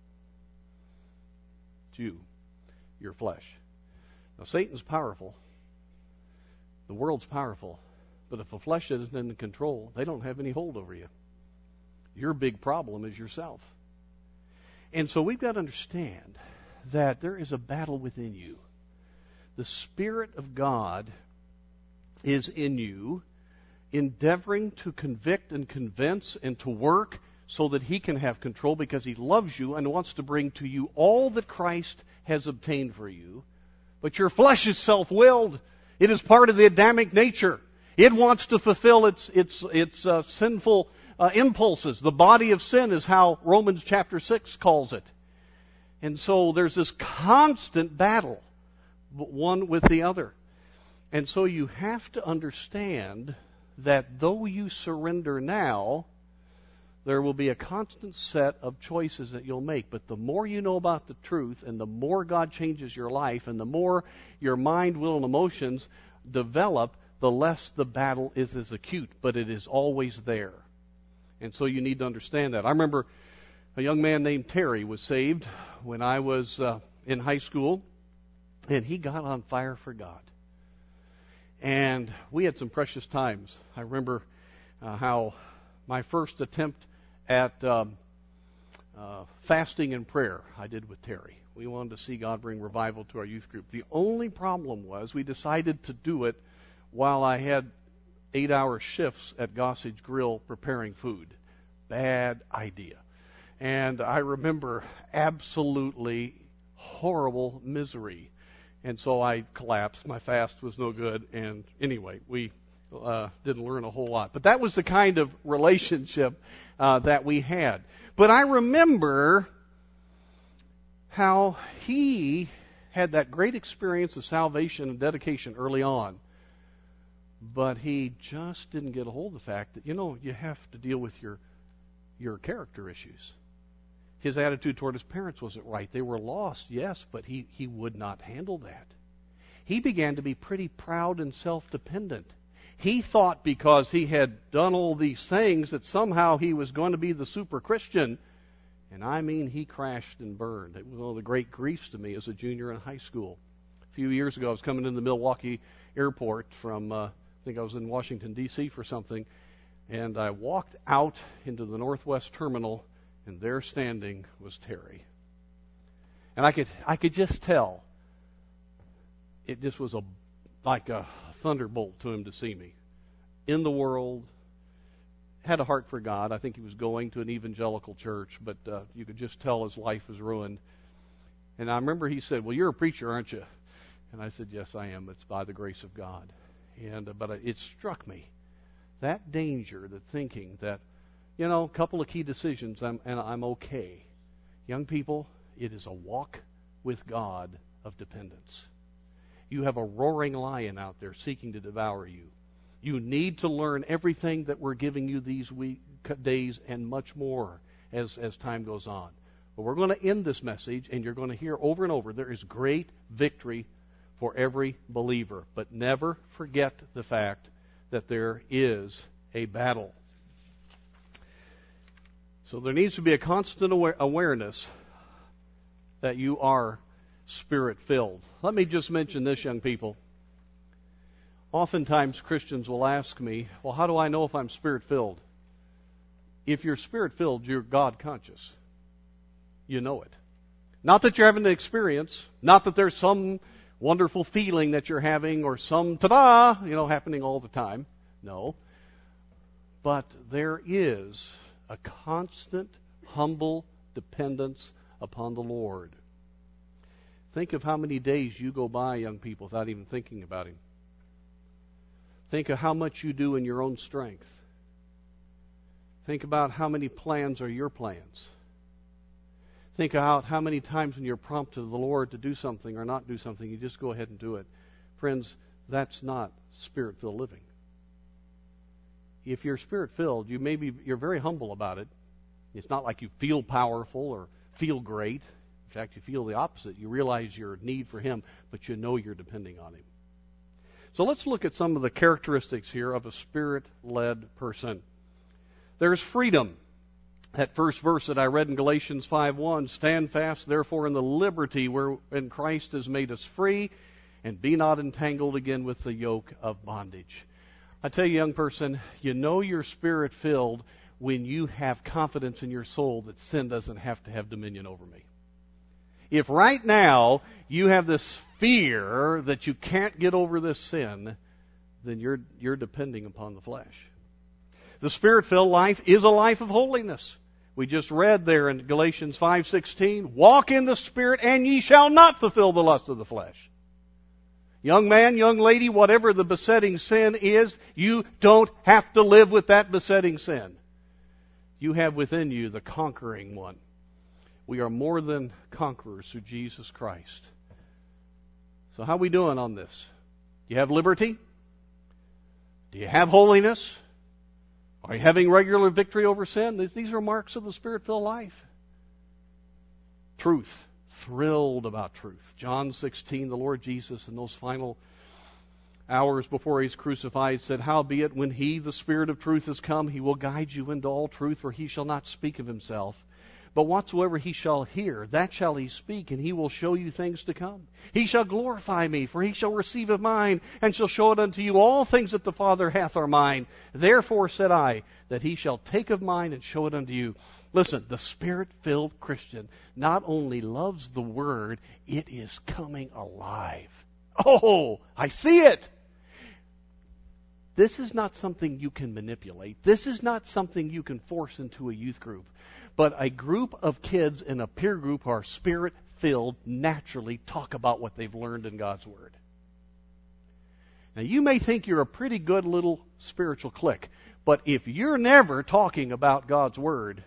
It's you, your flesh. Now, Satan's powerful. The world's powerful. But if the flesh isn't in control, they don't have any hold over you. Your big problem is yourself. And so we've got to understand that there is a battle within you. The Spirit of God is in you, endeavoring to convict and convince and to work so that He can have control because He loves you and wants to bring to you all that Christ has obtained for you. But your flesh is self-willed. It is part of the Adamic nature. It wants to fulfill its its its uh, sinful uh, impulses. The body of sin is how Romans chapter six calls it. And so there's this constant battle, one with the other. And so you have to understand that though you surrender now, there will be a constant set of choices that you'll make. But the more you know about the truth, and the more God changes your life, and the more your mind, will, and emotions develop, the less the battle is as acute. But it is always there. And so you need to understand that. I remember A young man named Terry was saved when I was uh, in high school, and he got on fire for God. And we had some precious times. I remember uh, how my first attempt at um, uh, fasting and prayer I did with Terry. We wanted to see God bring revival to our youth group. The only problem was we decided to do it while I had eight-hour shifts at Gossage Grill preparing food. Bad idea. And I remember absolutely horrible misery. And so I collapsed. My fast was no good. And anyway, we uh, didn't learn a whole lot. But that was the kind of relationship uh, that we had. But I remember how he had that great experience of salvation and dedication early on. But he just didn't get a hold of the fact that, you know, you have to deal with your your character issues. His attitude toward his parents wasn't right. They were lost, yes, but he, he would not handle that. He began to be pretty proud and self-dependent. He thought because he had done all these things that somehow he was going to be the super Christian. And I mean, he crashed and burned. It was one of the great griefs to me as a junior in high school. A few years ago, I was coming in the Milwaukee airport from, uh, I think I was in Washington, D C for something, and I walked out into the Northwest Terminal, and there standing was Terry. And I could I could just tell it just was a like a thunderbolt to him to see me. In the world, had a heart for God. I think he was going to an evangelical church, but uh, you could just tell his life was ruined. And I remember he said, "Well, you're a preacher, aren't you?" And I said, "Yes, I am. It's by the grace of God." And uh, but it struck me, that danger, that thinking that, you know, a couple of key decisions I'm, and I'm okay. Young people, it is a walk with God of dependence. You have a roaring lion out there seeking to devour you. You need to learn everything that we're giving you these week, days and much more as, as time goes on. But we're going to end this message, and you're going to hear over and over, there is great victory for every believer. But never forget the fact that there is a battle. So there needs to be a constant aware- awareness that you are Spirit-filled. Let me just mention this, young people. Oftentimes Christians will ask me, well, how do I know if I'm Spirit-filled? If you're Spirit-filled, you're God-conscious. You know it. Not that you're having an experience, not that there's some wonderful feeling that you're having or some ta-da, you know, happening all the time. No. But there is a constant, humble dependence upon the Lord. Think of how many days you go by, young people, without even thinking about Him. Think of how much you do in your own strength. Think about how many plans are your plans. Think about how many times when you're prompted of the Lord to do something or not do something, you just go ahead and do it. Friends, that's not Spirit-filled living. If you're Spirit-filled, you maybe you're very humble about it. It's not like you feel powerful or feel great. In fact, you feel the opposite. You realize your need for Him, but you know you're depending on Him. So let's look at some of the characteristics here of a Spirit-led person. There's freedom. That first verse that I read in Galatians five one, stand fast, therefore, in the liberty wherein Christ has made us free, and be not entangled again with the yoke of bondage. I tell you, young person, you know you're Spirit-filled when you have confidence in your soul that sin doesn't have to have dominion over me. If right now you have this fear that you can't get over this sin, then you're you're depending upon the flesh. The Spirit-filled life is a life of holiness. We just read there in Galatians five sixteen, walk in the Spirit and ye shall not fulfill the lust of the flesh. Young man, young lady, whatever the besetting sin is, you don't have to live with that besetting sin. You have within you the conquering one. We are more than conquerors through Jesus Christ. So how are we doing on this? Do you have liberty? Do you have holiness? Are you having regular victory over sin? These are marks of the Spirit-filled life. Truth. Thrilled about truth. John sixteen, the Lord Jesus in those final hours before He's crucified said, howbeit when He, the Spirit of truth, is come, He will guide you into all truth, for He shall not speak of Himself, But whatsoever he shall hear, that shall he speak, and he will show you things to come. He shall glorify me, for he shall receive of mine, and shall show it unto you. All things that the Father hath are mine. Therefore said I, that he shall take of mine and show it unto you. Listen, the Spirit-filled Christian not only loves the Word, it is coming alive. Oh, I see it! This is not something you can manipulate. This is not something you can force into a youth group. But a group of kids in a peer group who are Spirit-filled naturally talk about what they've learned in God's Word. Now, you may think you're a pretty good little spiritual clique, but if you're never talking about God's Word,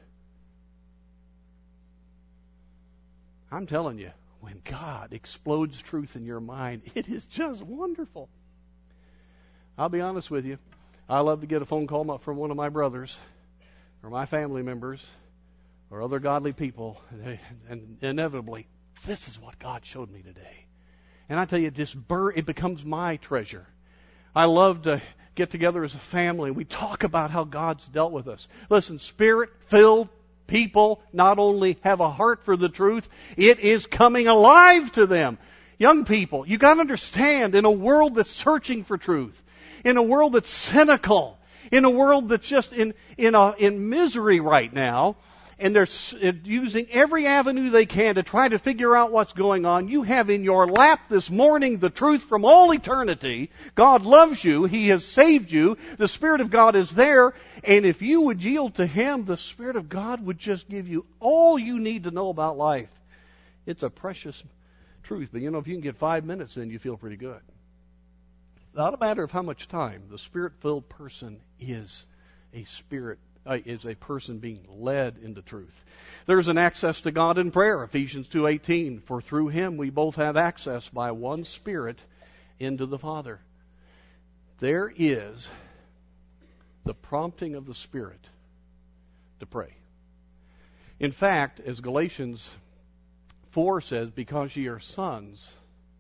I'm telling you, when God explodes truth in your mind, it is just wonderful. I'll be honest with you. I love to get a phone call from one of my brothers or my family members or other godly people, and inevitably, this is what God showed me today. And I tell you, it just burn, it becomes my treasure. I love to get together as a family, and we talk about how God's dealt with us. Listen, Spirit-filled people not only have a heart for the truth, it is coming alive to them. Young people, you got to understand, in a world that's searching for truth, in a world that's cynical, in a world that's just in in a, in misery right now, and they're using every avenue they can to try to figure out what's going on, you have in your lap this morning the truth from all eternity. God loves you. He has saved you. The Spirit of God is there. And if you would yield to Him, the Spirit of God would just give you all you need to know about life. It's a precious truth. But you know, if you can get five minutes in, you feel pretty good. Not a matter of how much time. The Spirit-filled person is a spirit uh, is a person being led into truth. There's an access to God in prayer, Ephesians two eighteen. For through Him we both have access by one Spirit into the Father. There is the prompting of the Spirit to pray. In fact, as Galatians four says, because ye are sons,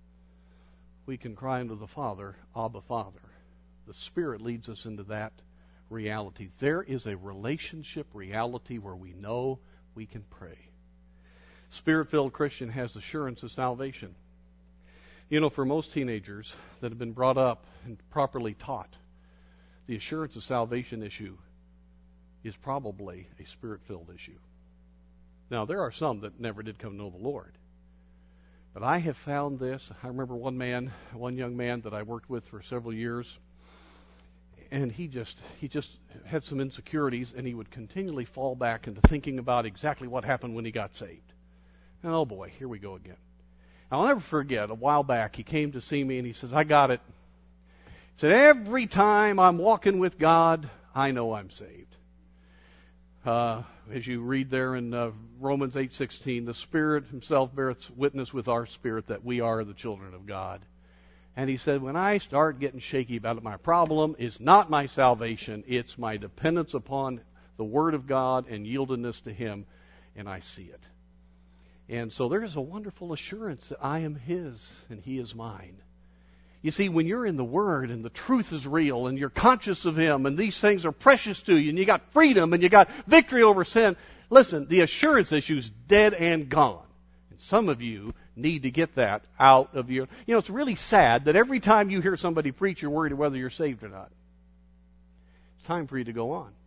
we can cry unto the Father, Abba, Father. The Spirit leads us into that reality. There is a relationship reality where we know we can pray. Spirit-filled Christian has assurance of salvation. You know, for most teenagers that have been brought up and properly taught, the assurance of salvation issue is probably a Spirit-filled issue. Now, there are some that never did come to know the Lord. But I have found this. I remember one man, one young man that I worked with for several years, and he just he just had some insecurities, and he would continually fall back into thinking about exactly what happened when he got saved. And oh boy, here we go again. I'll never forget, a while back, he came to see me, and he says, I got it. He said, every time I'm walking with God, I know I'm saved. Uh, as you read there in uh, Romans eight sixteen, the Spirit Himself beareth witness with our spirit that we are the children of God. And he said, when I start getting shaky about it, my problem is not my salvation, it's my dependence upon the Word of God and yieldedness to Him, and I see it. And so there is a wonderful assurance that I am His and He is mine. You see, when you're in the Word and the truth is real and you're conscious of Him and these things are precious to you and you got freedom and you got victory over sin, listen, the assurance issue's dead and gone. And some of you need to get that out of your... You know, it's really sad that every time you hear somebody preach, you're worried whether you're saved or not. It's time for you to go on.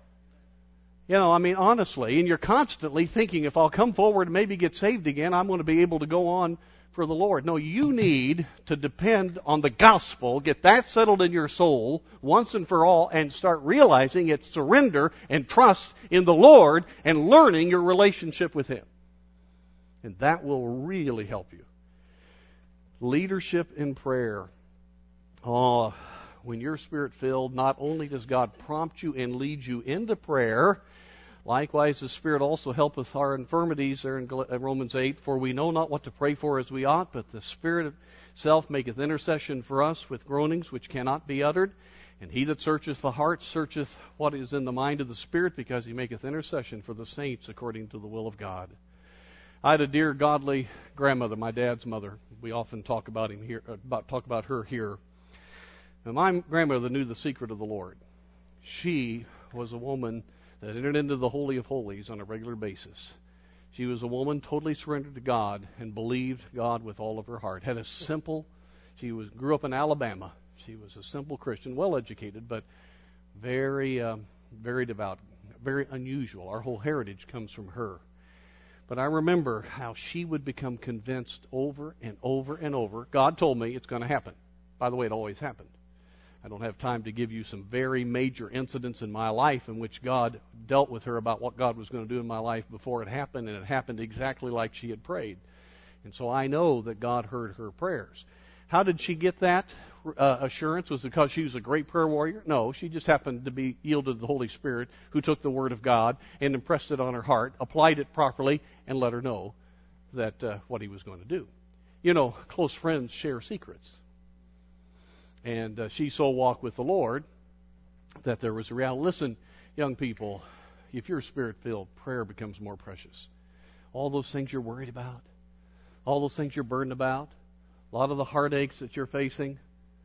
You know, I mean, honestly, and you're constantly thinking, if I'll come forward and maybe get saved again, I'm going to be able to go on for the Lord. No, you need to depend on the gospel, get that settled in your soul once and for all, and start realizing it's surrender and trust in the Lord and learning your relationship with Him. And that will really help you. Leadership in prayer. Oh, when you're Spirit-filled, not only does God prompt you and lead you into prayer, likewise, the Spirit also helpeth our infirmities there in Romans eight. For we know not what to pray for as we ought, but the Spirit itself maketh intercession for us with groanings which cannot be uttered. And He that searcheth the heart searcheth what is in the mind of the Spirit, because He maketh intercession for the saints according to the will of God. I had a dear godly grandmother, my dad's mother. We often talk about him here, about talk about her here. And my grandmother knew the secret of the Lord. She was a woman that entered into the Holy of Holies on a regular basis. She was a woman totally surrendered to God and believed God with all of her heart. Had a simple, she was grew up in Alabama. She was a simple Christian, well educated, but very, uh, very devout, very unusual. Our whole heritage comes from her. But I remember how she would become convinced over and over and over. God told me it's going to happen. By the way, it always happened. I don't have time to give you some very major incidents in my life in which God dealt with her about what God was going to do in my life before it happened, and it happened exactly like she had prayed. And so I know that God heard her prayers. How did she get that uh, assurance? Was it because she was a great prayer warrior? No, she just happened to be yielded to the Holy Spirit, who took the Word of God and impressed it on her heart, applied it properly, and let her know that uh, what He was going to do. You know, close friends share secrets. And uh, she so walked with the Lord that there was a reality. Listen, young people, if you're Spirit-filled, prayer becomes more precious. All those things you're worried about, all those things you're burdened about, a lot of the heartaches that you're facing,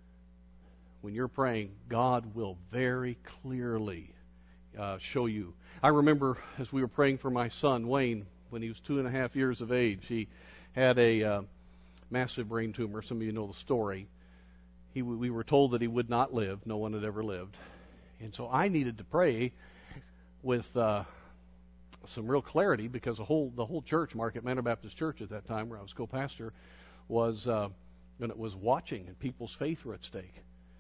when you're praying, God will very clearly uh, show you. I remember as we were praying for my son, Wayne, when he was two and a half years of age, he had a uh, massive brain tumor. Some of you know the story. He, we were told that he would not live. No one had ever lived. And so I needed to pray with uh, some real clarity, because the whole the whole church, Market Manor Baptist Church at that time, where I was co-pastor, was uh, and it was watching, and people's faith were at stake.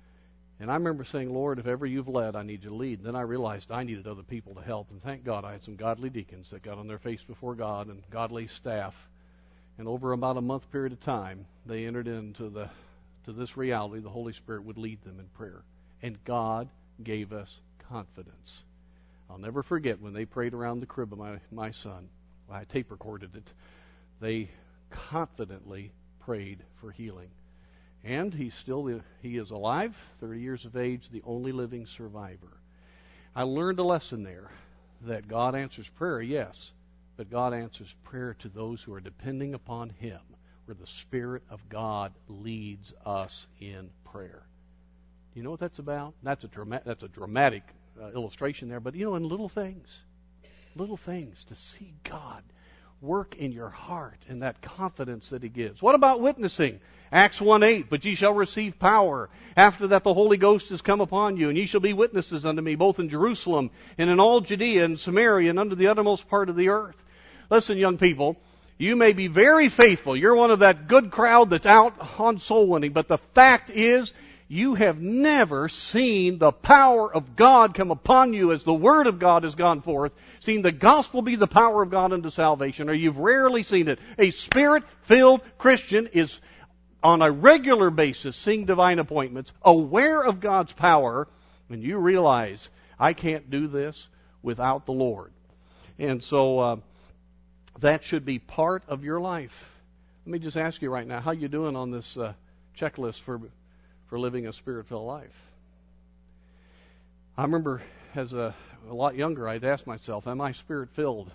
And I remember saying, Lord, if ever you've led, I need you to lead. And then I realized I needed other people to help. And thank God I had some godly deacons that got on their face before God, and godly staff. And over about a month period of time, they entered into the to this reality. The Holy Spirit would lead them in prayer. And God gave us confidence. I'll never forget when they prayed around the crib of my, my son. I tape recorded it. They confidently prayed for healing. And he's still, he is alive, thirty years of age, the only living survivor. I learned a lesson there, that God answers prayer, yes, but God answers prayer to those who are depending upon Him, where the Spirit of God leads us in prayer. Do you know what that's about? That's a, drama- that's a dramatic uh, illustration there, but you know, in little things, little things, to see God work in your heart and that confidence that He gives. What about witnessing? Acts one eight, but ye shall receive power. After that the Holy Ghost has come upon you, and ye shall be witnesses unto me, both in Jerusalem and in all Judea and Samaria and unto the uttermost part of the earth. Listen, young people, you may be very faithful. You're one of that good crowd that's out on soul winning, but the fact is, you have never seen the power of God come upon you as the Word of God has gone forth, seen the gospel be the power of God unto salvation, or you've rarely seen it. A Spirit-filled Christian is on a regular basis seeing divine appointments, aware of God's power, and you realize, I can't do this without the Lord. And so uh, that should be part of your life. Let me just ask you right now, how you doing on this uh, checklist for for living a Spirit-filled life? I remember as a, a lot younger, I'd ask myself, am I Spirit-filled?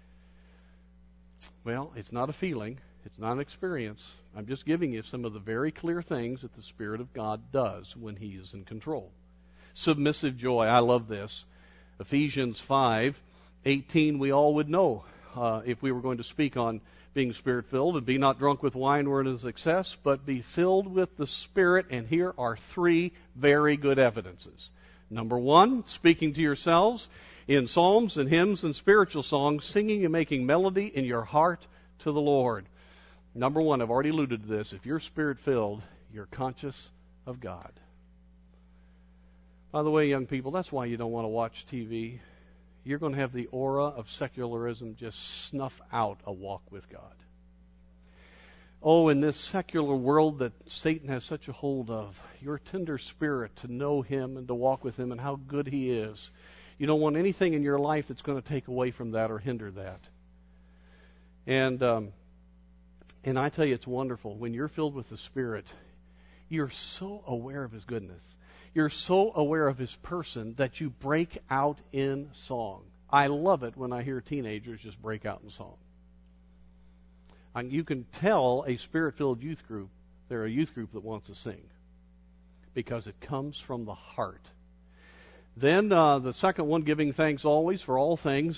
Well, it's not a feeling. It's not an experience. I'm just giving you some of the very clear things that the Spirit of God does when He is in control. Submissive joy. I love this. Ephesians five eighteen, we all would know uh, if we were going to speak on being Spirit-filled, and be not drunk with wine wherein is excess, but be filled with the Spirit. And here are three very good evidences. Number one, speaking to yourselves in psalms and hymns and spiritual songs, singing and making melody in your heart to the Lord. Number one, I've already alluded to this. If you're Spirit-filled, you're conscious of God. By the way, young people, that's why you don't want to watch T V. You're going to have the aura of secularism just snuff out a walk with God. Oh, in this secular world that Satan has such a hold of, your tender spirit to know Him and to walk with Him and how good He is. You don't want anything in your life that's going to take away from that or hinder that. And um, and I tell you, it's wonderful. When you're filled with the Spirit, you're so aware of His goodness. You're so aware of His person that you break out in song. I love it when I hear teenagers just break out in song. And you can tell a Spirit-filled youth group, they're a youth group that wants to sing, because it comes from the heart. Then uh, the second one, giving thanks always for all things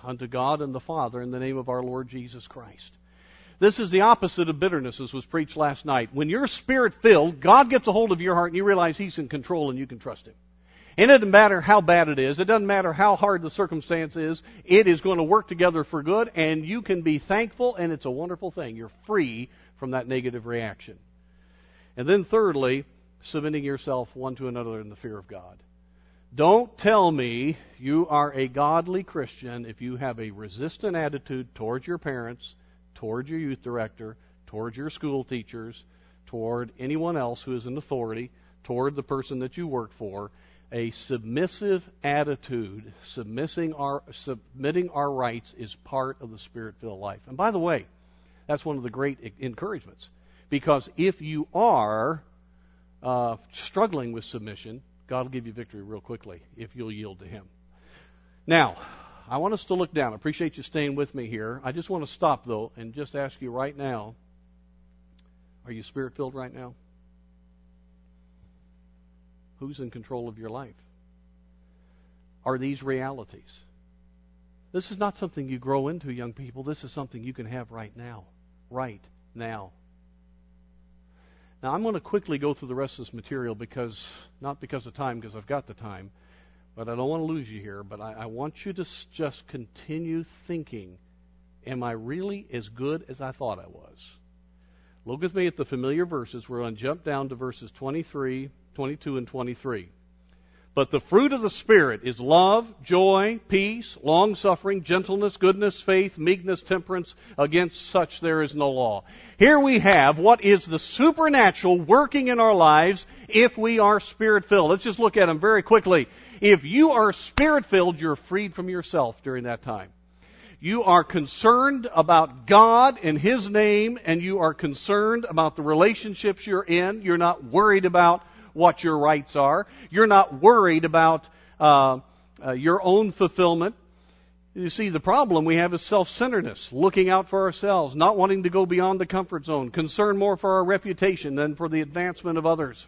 unto God and the Father in the name of our Lord Jesus Christ. This is the opposite of bitterness, as was preached last night. When you're Spirit-filled, God gets a hold of your heart and you realize He's in control and you can trust Him. And it doesn't matter how bad it is. It doesn't matter how hard the circumstance is. It is going to work together for good, and you can be thankful, and it's a wonderful thing. You're free from that negative reaction. And then thirdly, submitting yourself one to another in the fear of God. Don't tell me you are a godly Christian if you have a resistant attitude towards your parents, toward your youth director, toward your school teachers, toward anyone else who is in authority, toward the person that you work for. A submissive attitude, submitting our, submitting our rights is part of the Spirit-filled life. And by the way, that's one of the great encouragements. Because if you are uh, struggling with submission, God will give you victory real quickly if you'll yield to Him. Now, I want us to look down. I appreciate you staying with me here. I just want to stop, though, and just ask you right now, are you Spirit-filled right now? Who's in control of your life? Are these realities? This is not something you grow into, young people. This is something you can have right now. Right now. Now, I'm going to quickly go through the rest of this material because, not because of time, because I've got the time, but I don't want to lose you here. But I, I want you to just continue thinking, am I really as good as I thought I was? Look with me at the familiar verses. We're going to jump down to verses twenty-three, twenty-two, and twenty-three. But the fruit of the Spirit is love, joy, peace, long-suffering, gentleness, goodness, faith, meekness, temperance. Against such there is no law. Here we have what is the supernatural working in our lives if we are Spirit-filled. Let's just look at them very quickly. If you are Spirit-filled, you're freed from yourself during that time. You are concerned about God and His name, and you are concerned about the relationships you're in. You're not worried about what your rights are. You're not worried about uh, uh, your own fulfillment. You see, the problem we have is self-centeredness, looking out for ourselves, not wanting to go beyond the comfort zone, concern more for our reputation than for the advancement of others.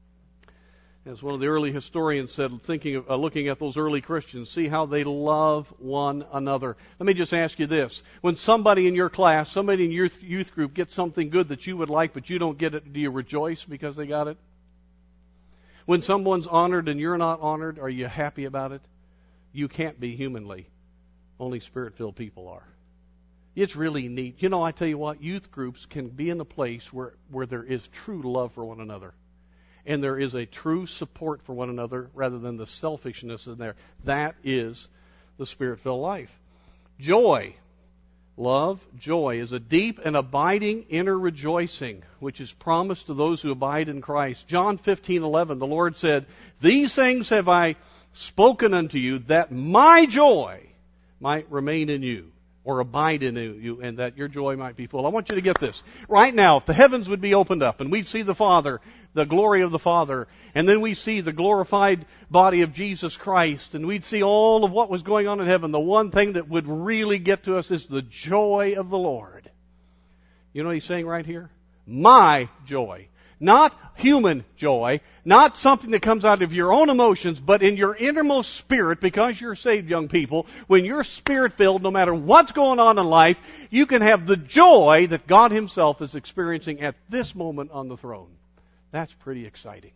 As one of the early historians said, thinking of, uh, looking at those early Christians, see how they love one another. Let me just ask you this. When somebody in your class, somebody in your youth group gets something good that you would like, but you don't get it, do you rejoice because they got it? When someone's honored and you're not honored, are you happy about it? You can't be humanly. Only Spirit-filled people are. It's really neat. You know, I tell you what, youth groups can be in a place where, where there is true love for one another. And there is a true support for one another rather than the selfishness in there. That is the Spirit-filled life. Joy. Love, joy, is a deep and abiding inner rejoicing, which is promised to those who abide in Christ. John fifteen eleven, the Lord said, "These things have I spoken unto you, that my joy might remain in you," or abide in you, and that your joy might be full. I want you to get this. Right now, if the heavens would be opened up and we'd see the Father, the glory of the Father, and then we see the glorified body of Jesus Christ, and we'd see all of what was going on in heaven, the one thing that would really get to us is the joy of the Lord. You know what He's saying right here? My joy. Not human joy, not something that comes out of your own emotions, but in your innermost spirit, because you're saved, young people. When you're Spirit-filled, no matter what's going on in life, you can have the joy that God Himself is experiencing at this moment on the throne. That's pretty exciting.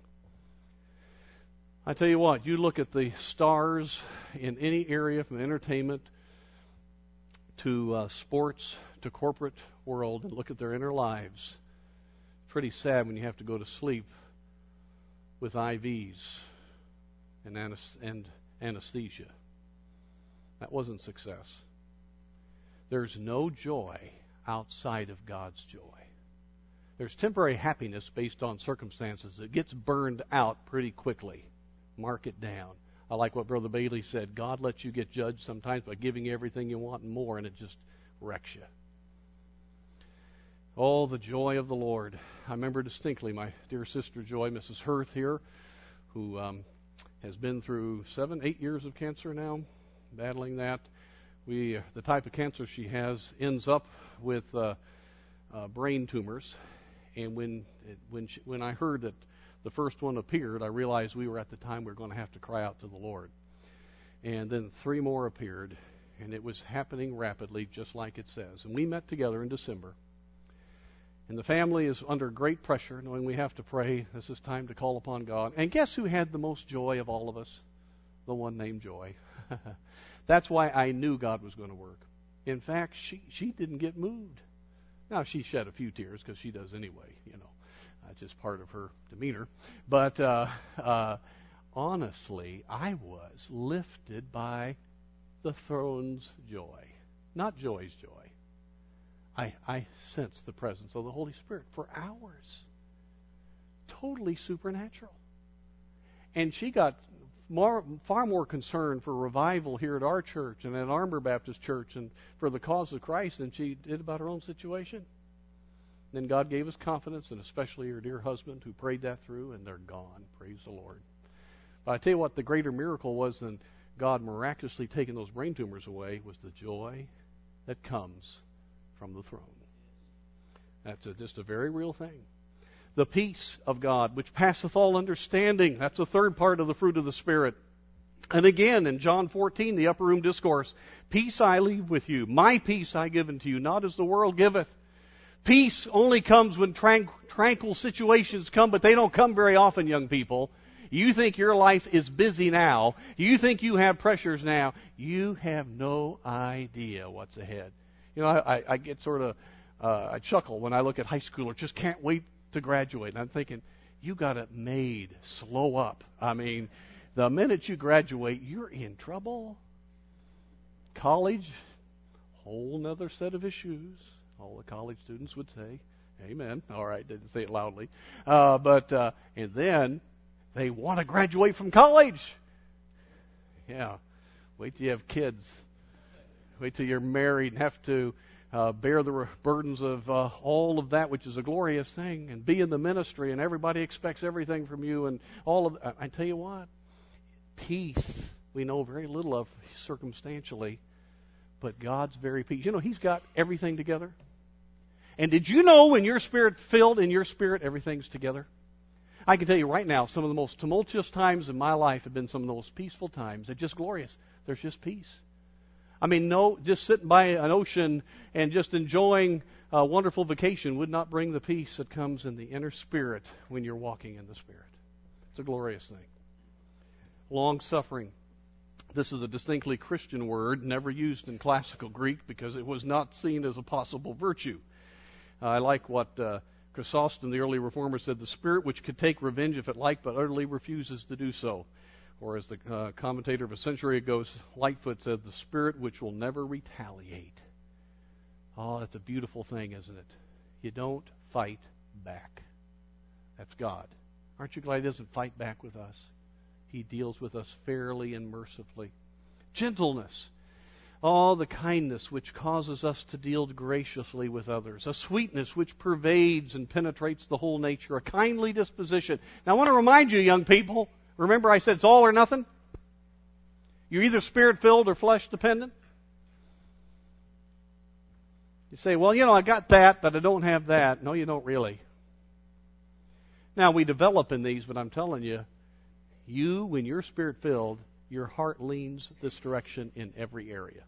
I tell you what, you look at the stars in any area, from entertainment to uh, sports to corporate world, and look at their inner lives. Pretty sad when you have to go to sleep with I Vs and, and anesthesia. That wasn't success. There's no joy outside of God's joy. There's temporary happiness based on circumstances. It gets burned out pretty quickly. Mark it down. I like what Brother Bailey said. God lets you get judged sometimes by giving you everything you want and more, and it just wrecks you. Oh, the joy of the Lord. I remember distinctly my dear sister Joy, Missus Hirth here, who um, has been through seven, eight years of cancer now, battling that. We, uh, the type of cancer she has ends up with uh, uh, brain tumors. And when it, when she, when I heard that the first one appeared, I realized we were at the time we were going to have to cry out to the Lord. And then three more appeared, And it was happening rapidly, just like it says. And we met together in December. And the family is under great pressure, knowing we have to pray. This is time to call upon God. And guess who had the most joy of all of us? The one named Joy. That's why I knew God was going to work. In fact, she, she didn't get moved. Now, she shed a few tears, because she does anyway, you know. That's just part of her demeanor. But uh, uh, honestly, I was lifted by the throne's joy, not Joy's joy. I, I sensed the presence of the Holy Spirit for hours. Totally supernatural. And she got more, far more concerned for revival here at our church and at Armour Baptist Church and for the cause of Christ than she did about her own situation. Then God gave us confidence, and especially her dear husband who prayed that through, and they're gone. Praise the Lord. But I tell you what, the greater miracle was than God miraculously taking those brain tumors away was the joy that comes from the throne. That's a, just a very real thing. The peace of God, which passeth all understanding. That's the third part of the fruit of the Spirit. And again, in John fourteen, the upper room discourse, peace I leave with you, my peace I give unto you, not as the world giveth. Peace only comes when tran- tranquil situations come, but they don't come very often, young people. You think your life is busy now. You think you have pressures now. You have no idea what's ahead. You know, I, I get sort of, uh, I chuckle when I look at high schoolers, just can't wait to graduate. And I'm thinking, you got it made. Slow up. I mean, the minute you graduate, you're in trouble. College, whole nother set of issues. All the college students would say, amen. All right, didn't say it loudly. Uh, but, uh, and then they want to graduate from college. Yeah. Wait till you have kids. Wait till you're married and have to uh, bear the burdens of uh, all of that, which is a glorious thing, and be in the ministry, and everybody expects everything from you, and all of that. I tell you what, peace we know very little of circumstantially, but God's very peace. You know, He's got everything together. And did you know when your spirit filled in your spirit, everything's together? I can tell you right now, some of the most tumultuous times in my life have been some of the most peaceful times. They're just glorious. There's just peace. I mean, no, just sitting by an ocean and just enjoying a wonderful vacation would not bring the peace that comes in the inner spirit when you're walking in the Spirit. It's a glorious thing. Long-suffering. This is a distinctly Christian word, never used in classical Greek because it was not seen as a possible virtue. Uh, I like what uh, Chrysostom, the early reformer, said, the spirit which could take revenge if it liked but utterly refuses to do so. Or as the uh, commentator of a century ago, Lightfoot, said, the spirit which will never retaliate. Oh, that's a beautiful thing, isn't it? You don't fight back. That's God. Aren't you glad He doesn't fight back with us? He deals with us fairly and mercifully. Gentleness. Oh, the kindness which causes us to deal graciously with others. A sweetness which pervades and penetrates the whole nature. A kindly disposition. Now, I want to remind you, young people, remember I said it's all or nothing? You're either spirit-filled or flesh-dependent. You say, well, you know, I got that, but I don't have that. No, you don't really. Now, we develop in these, but I'm telling you, you, when you're spirit-filled, your heart leans this direction in every area.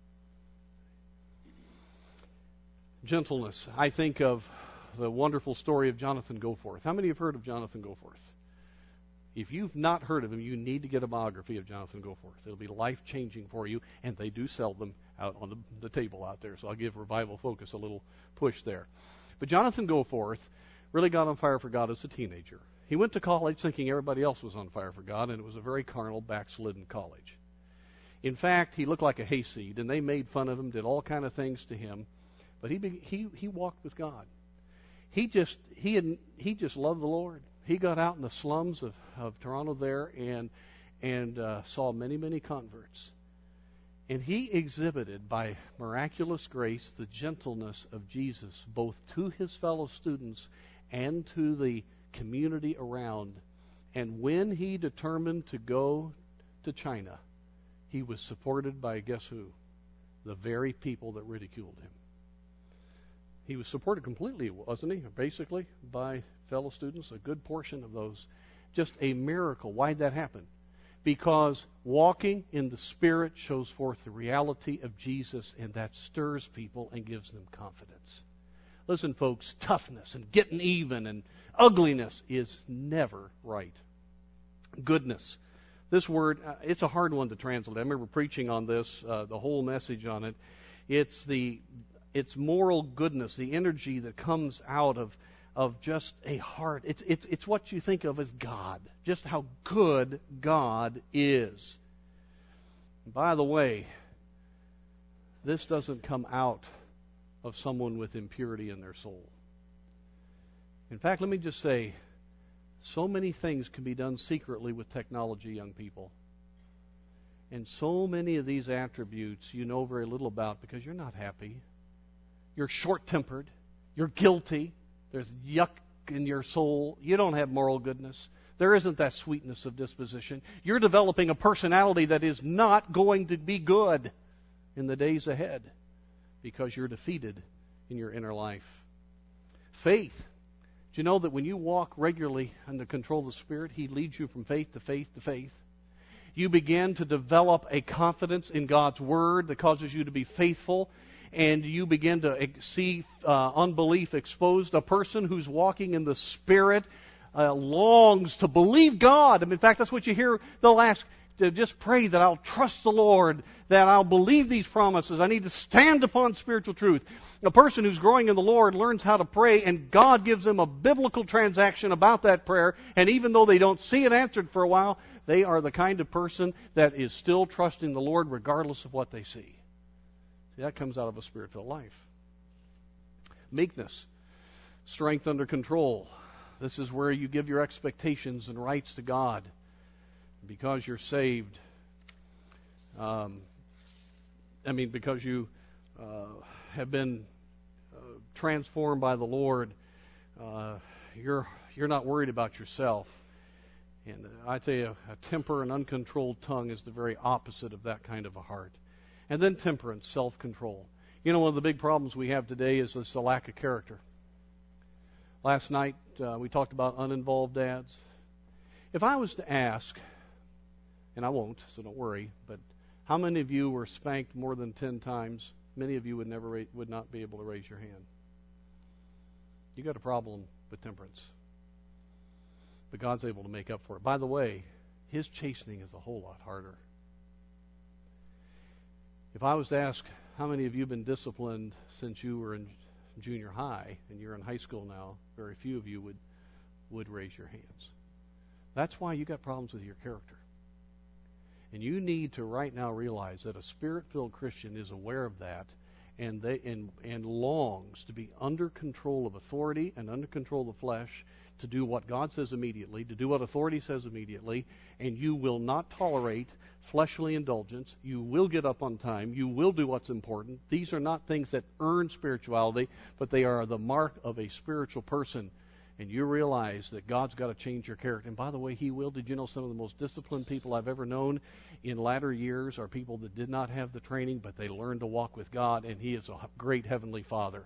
Gentleness. I think of the wonderful story of Jonathan Goforth. How many have heard of Jonathan Goforth? If you've not heard of him, you need to get a biography of Jonathan Goforth. It'll be life-changing for you, and they do sell them out on the, the table out there, so I'll give Revival Focus a little push there. But Jonathan Goforth really got on fire for God as a teenager. He went to college thinking everybody else was on fire for God, and it was a very carnal, backslidden college. In fact, he looked like a hayseed, and they made fun of him, did all kind of things to him, but he he he walked with God. He just he had, he just loved the Lord. He got out in the slums of, of Toronto there and and uh, saw many many converts, and he exhibited by miraculous grace the gentleness of Jesus, both to his fellow students and to the community around. And when he determined to go to China, he was supported by, guess who? The very people that ridiculed him. He was supported completely, wasn't he? Basically, by fellow students, a good portion of those. Just a miracle. Why'd that happen? because walking in the Spirit shows forth the reality of Jesus, and that stirs people and gives them confidence. Listen, folks, toughness and getting even and ugliness is never right. Goodness. This word, uh, it's a hard one to translate. I remember preaching on this, uh, the whole message on it. It's the it's moral goodness, the energy that comes out of of just a heart. It's it's it's what you think of as God, just how good God is. And by the way, this doesn't come out of someone with impurity in their soul. In fact, let me just say, so many things can be done secretly with technology, young people. And so many of these attributes you know very little about because you're not happy. You're short-tempered. You're guilty. There's yuck in your soul. You don't have moral goodness. There isn't that sweetness of disposition. You're developing a personality that is not going to be good in the days ahead because you're defeated in your inner life. Faith. Do you know that when you walk regularly under control of the Spirit, He leads you from faith to faith to faith? You begin to develop a confidence in God's Word that causes you to be faithful, and you begin to see uh, unbelief exposed. A person who's walking in the Spirit uh, longs to believe God. I mean, in fact, that's what you hear. They'll ask, to just pray that I'll trust the Lord, that I'll believe these promises. I need to stand upon spiritual truth. A person who's growing in the Lord learns how to pray, and God gives them a biblical transaction about that prayer. And even though they don't see it answered for a while, they are the kind of person that is still trusting the Lord regardless of what they see. See, that comes out of a Spirit-filled life. Meekness, strength under control. This is where you give your expectations and rights to God. Because you're saved, um, I mean, because you uh, have been uh, transformed by the Lord, uh, you're you're not worried about yourself. And I tell you, a temper and uncontrolled tongue is the very opposite of that kind of a heart. And then temperance, self-control. You know, one of the big problems we have today is this, the lack of character. Last night uh, we talked about uninvolved dads. If I was to ask, and I won't, so don't worry, but how many of you were spanked more than ten times? Many of you would never ra- would not be able to raise your hand. You got a problem with temperance. But God's able to make up for it. By the way, His chastening is a whole lot harder. If I was to ask how many of you have been disciplined since you were in junior high and you're in high school now, very few of you would, would raise your hands. That's why you got problems with your character. And you need to right now realize that a Spirit-filled Christian is aware of that and they and, and longs to be under control of authority and under control of the flesh, to do what God says immediately, to do what authority says immediately, and you will not tolerate fleshly indulgence. You will get up on time. You will do what's important. These are not things that earn spirituality, but they are the mark of a spiritual person. And you realize that God's got to change your character. And by the way, He will. Did you know some of the most disciplined people I've ever known in latter years are people that did not have the training, but they learned to walk with God, and He is a great Heavenly Father.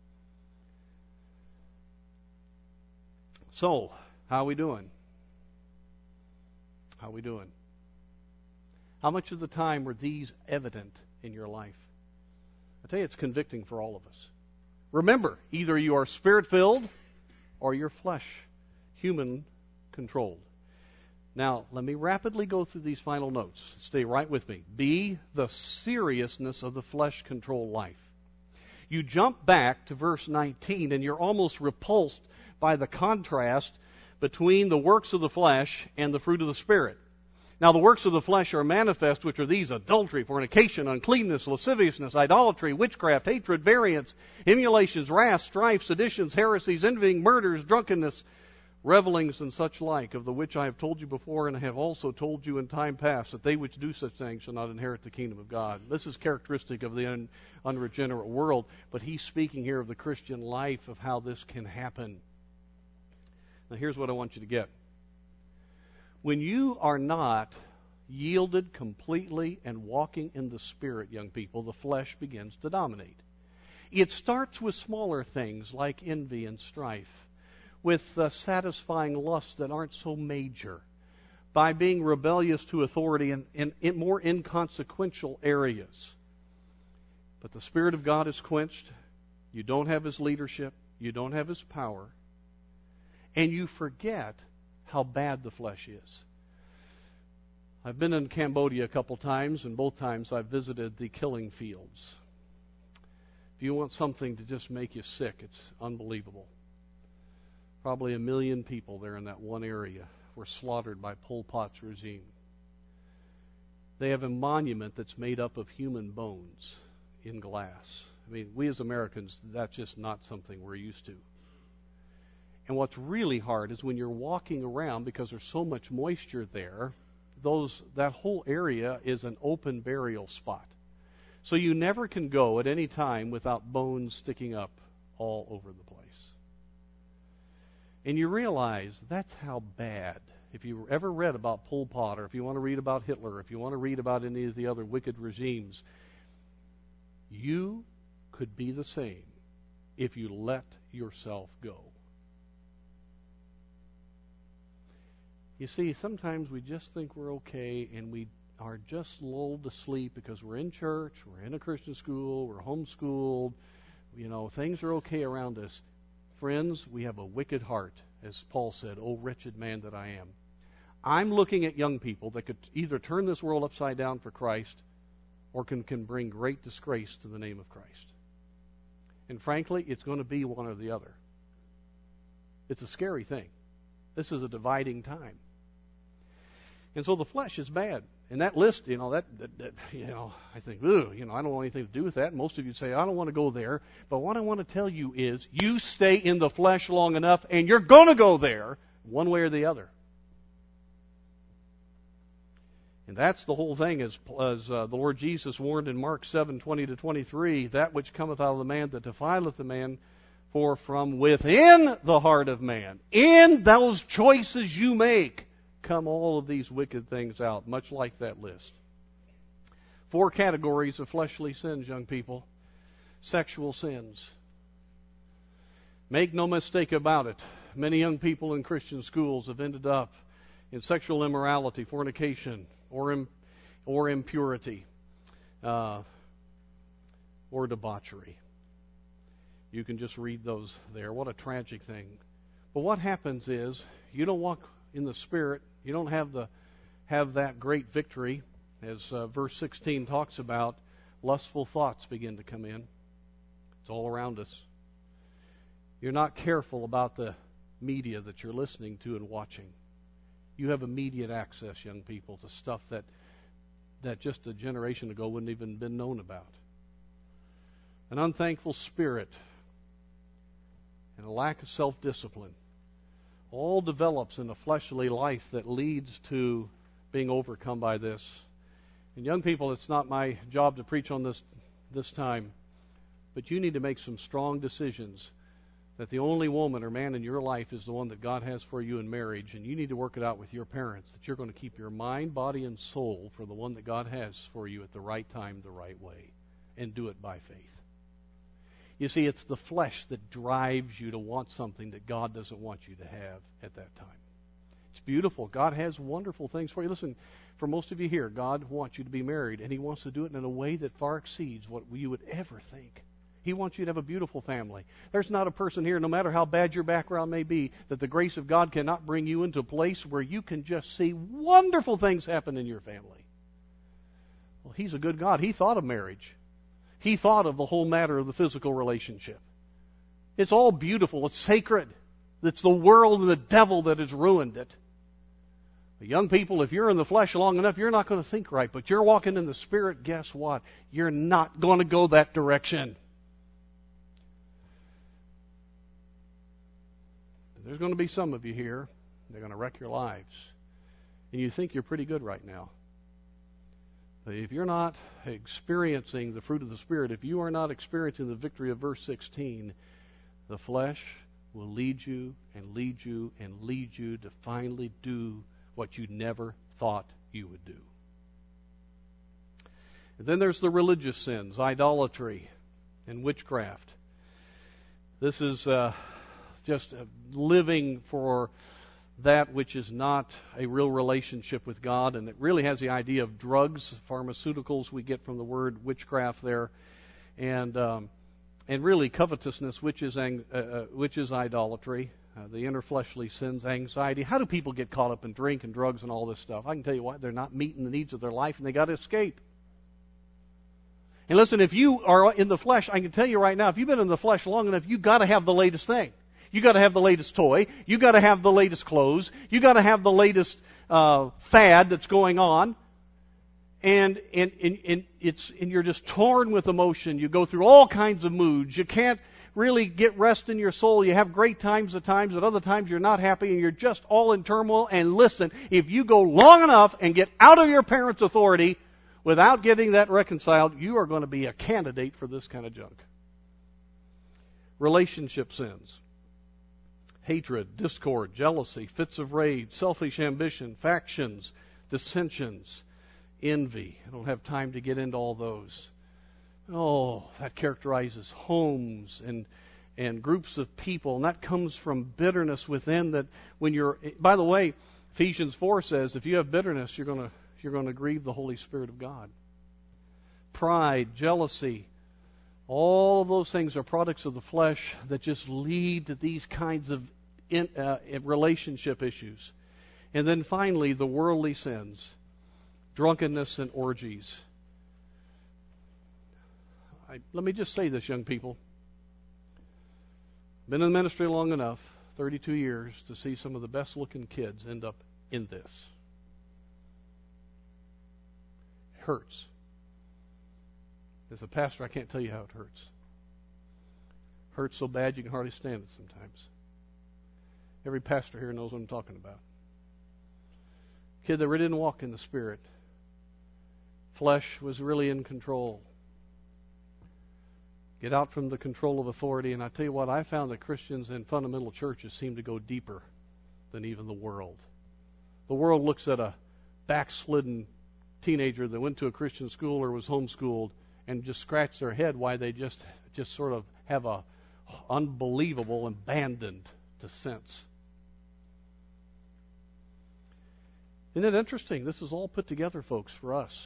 So, how are we doing? How are we doing? How much of the time were these evident in your life? I tell you, it's convicting for all of us. Remember, either you are Spirit-filled or you're flesh, human-controlled. Now, let me rapidly go through these final notes. Stay right with me. B, the seriousness of the flesh-controlled life. You jump back to verse nineteen, and you're almost repulsed by the contrast between the works of the flesh and the fruit of the Spirit. Now, the works of the flesh are manifest, which are these: adultery, fornication, uncleanness, lasciviousness, idolatry, witchcraft, hatred, variance, emulations, wrath, strife, seditions, heresies, envying, murders, drunkenness, revelings, and such like, of the which I have told you before, and I have also told you in time past, that they which do such things shall not inherit the kingdom of God. This is characteristic of the un- unregenerate world, but he's speaking here of the Christian life, of how this can happen. Now, here's what I want you to get. When you are not yielded completely and walking in the Spirit, young people, the flesh begins to dominate. It starts with smaller things like envy and strife, with uh, satisfying lusts that aren't so major. by being rebellious to authority in, in, in more inconsequential areas. But the Spirit of God is quenched. You don't have His leadership. You don't have His power. And you forget how bad the flesh is. I've been in Cambodia a couple times, and both times I've visited the killing fields. If you want something to just make you sick, it's unbelievable. Probably a million people there in that one area were slaughtered by Pol Pot's regime. They have a monument that's made up of human bones in glass. I mean, we as Americans, that's just not something we're used to. And what's really hard is when you're walking around, because there's so much moisture there, those that whole area is an open burial spot. So you never can go at any time without bones sticking up all over the place. And you realize that's how bad. If you ever read about Pol Pot, or if you want to read about Hitler, if you want to read about any of the other wicked regimes, you could be the same if you let yourself go. You see, sometimes we just think we're okay, and we are just lulled to sleep because we're in church, we're in a Christian school, we're homeschooled, you know, things are okay around us. Friends, we have a wicked heart, as Paul said, "O wretched man that I am." I'm looking at young people that could either turn this world upside down for Christ or can, can bring great disgrace to the name of Christ. And frankly, it's going to be one or the other. It's a scary thing. This is a dividing time. And so the flesh is bad. And that list, you know, that, that, that you know, I think, ooh, you know, I don't want anything to do with that. Most of you say, I don't want to go there. But what I want to tell you is, you stay in the flesh long enough, and you're going to go there, one way or the other. And that's the whole thing, as, as uh, the Lord Jesus warned in Mark seven twenty to twenty-three, that which cometh out of the man that defileth the man, for from within the heart of man, in those choices you make, come all of these wicked things out, much like that list. Four categories of fleshly sins, young people. Sexual sins. Make no mistake about it. Many young people in Christian schools have ended up in sexual immorality, fornication, or im- or impurity, uh, or debauchery. You can just read those there. What a tragic thing. But what happens is, you don't walk in the Spirit. You don't have the have that great victory, as uh, verse sixteen talks about. Lustful thoughts begin to come in. It's all around us. You're not careful about the media that you're listening to and watching. You have immediate access, young people, to stuff that that just a generation ago wouldn't even been known about. An unthankful spirit and a lack of self-discipline all develops in a fleshly life that leads to being overcome by this. And young people, it's not my job to preach on this this time, but you need to make some strong decisions that the only woman or man in your life is the one that God has for you in marriage, and you need to work it out with your parents, that you're going to keep your mind, body, and soul for the one that God has for you at the right time, the right way, and do it by faith. You see, it's the flesh that drives you to want something that God doesn't want you to have at that time. It's beautiful. God has wonderful things for you. Listen, for most of you here, God wants you to be married, and He wants to do it in a way that far exceeds what you would ever think. He wants you to have a beautiful family. There's not a person here, no matter how bad your background may be, that the grace of God cannot bring you into a place where you can just see wonderful things happen in your family. Well, He's a good God. He thought of marriage. He thought of the whole matter of the physical relationship. It's all beautiful. It's sacred. It's the world and the devil that has ruined it. But young people, if you're in the flesh long enough, you're not going to think right. But you're walking in the Spirit, guess what? You're not going to go that direction. There's going to be some of you here, they're going to wreck your lives. And you think you're pretty good right now. But if you're not experiencing the fruit of the Spirit, if you are not experiencing the victory of verse sixteen, the flesh will lead you and lead you and lead you to finally do what you never thought you would do. And then there's the religious sins, idolatry and witchcraft. This is uh, just living for that which is not a real relationship with God, and it really has the idea of drugs, pharmaceuticals we get from the word witchcraft there, and um, and really covetousness, which is ang- uh, uh, which is idolatry, uh, the inner fleshly sins, anxiety. How do people get caught up in drink and drugs and all this stuff? I can tell you why. They're not meeting the needs of their life, and they got to escape. And listen, if you are in the flesh, I can tell you right now, if you've been in the flesh long enough, you've got to have the latest thing. You got to have the latest toy. You got to have the latest clothes. You got to have the latest uh, fad that's going on, and and, and and it's and you're just torn with emotion. You go through all kinds of moods. You can't really get rest in your soul. You have great times at times, at other times you're not happy, and you're just all in turmoil. And listen, if you go long enough and get out of your parents' authority without getting that reconciled, you are going to be a candidate for this kind of junk. Relationship sins. Hatred, discord, jealousy, fits of rage, selfish ambition, factions, dissensions, envy. I don't have time to get into all those. Oh, that characterizes homes and and groups of people, and that comes from bitterness within. That when you're, by the way, Ephesians four says if you have bitterness, you're going to you're going to grieve the Holy Spirit of God. Pride, jealousy. All of those things are products of the flesh that just lead to these kinds of in, uh, relationship issues. And then finally, the worldly sins, drunkenness and orgies. I, let me just say this, young people. Been in the ministry long enough, thirty-two years, to see some of the best-looking kids end up in this. It hurts. As a pastor, I can't tell you how it hurts. Hurts so bad you can hardly stand it sometimes. Every pastor here knows what I'm talking about. Kid that really didn't walk in the Spirit. Flesh was really in control. Get out from the control of authority. And I tell you what, I found that Christians in fundamental churches seem to go deeper than even the world. The world looks at a backslidden teenager that went to a Christian school or was homeschooled and just scratch their head why they just just sort of have a unbelievable abandoned to sense. Isn't it interesting? This is all put together, folks, for us.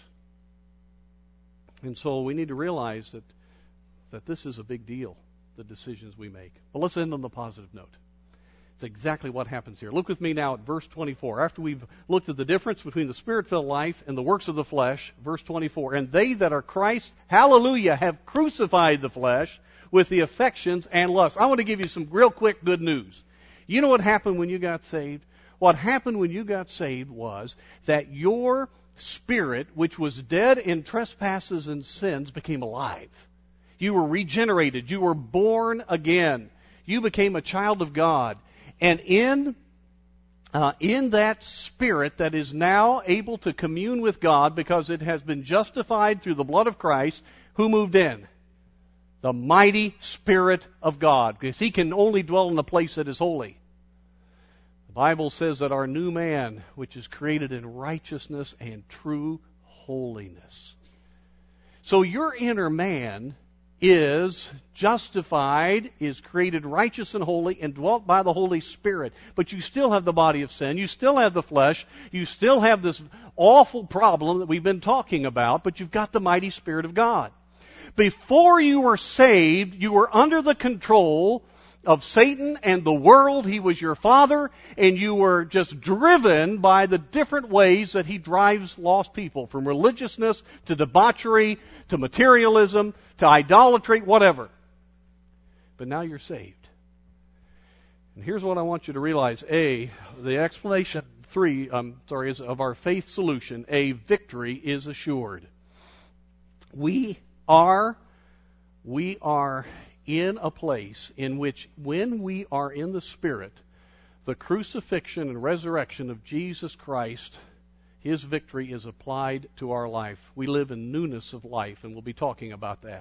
And so we need to realize that that this is a big deal, the decisions we make. But let's end on the positive note. It's exactly what happens here. Look with me now at verse twenty-four. After we've looked at the difference between the Spirit-filled life and the works of the flesh, verse twenty-four, and they that are Christ, hallelujah, have crucified the flesh with the affections and lusts. I want to give you some real quick good news. You know what happened when you got saved? What happened when you got saved was that your spirit, which was dead in trespasses and sins, became alive. You were regenerated. You were born again. You became a child of God. And in uh, in that spirit that is now able to commune with God because it has been justified through the blood of Christ, who moved in? The mighty Spirit of God, because He can only dwell in a place that is holy. The Bible says that our new man, which is created in righteousness and true holiness. So your inner man is justified, is created righteous and holy, and dwelt by the Holy Spirit. But you still have the body of sin. You still have the flesh. You still have this awful problem that we've been talking about, but you've got the mighty Spirit of God. Before you were saved, you were under the control of Satan and the world. He was your father, and you were just driven by the different ways that he drives lost people, from religiousness to debauchery to materialism to idolatry, whatever. But now you're saved. And here's what I want you to realize. A, the explanation three, um, sorry, is of our faith solution. A, victory is assured. We are, we are in a place in which, when we are in the Spirit, the crucifixion and resurrection of Jesus Christ, His victory is applied to our life. We live in newness of life, and we'll be talking about that.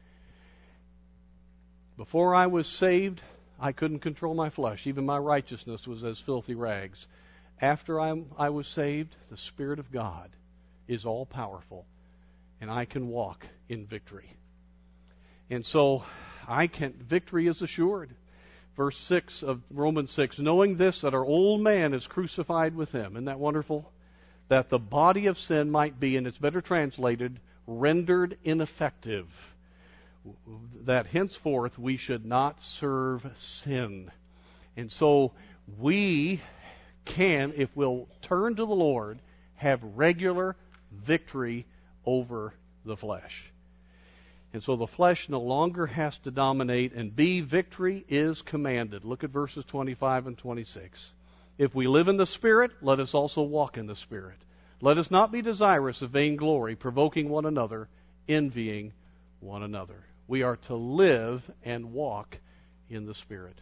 Before I was saved, I couldn't control my flesh. Even my righteousness was as filthy rags. After I, I was saved, the Spirit of God is all powerful, and I can walk in victory. And so I can, victory is assured. Verse six of Romans six, knowing this, that our old man is crucified with him. Isn't that wonderful? That the body of sin might be, and it's better translated, rendered ineffective. That henceforth we should not serve sin. And so we can, if we'll turn to the Lord, have regular victory over the flesh. And so the flesh no longer has to dominate, and B, victory is commanded. Look at verses twenty-five and twenty-six. If we live in the Spirit, let us also walk in the Spirit. Let us not be desirous of vainglory, provoking one another, envying one another. We are to live and walk in the Spirit.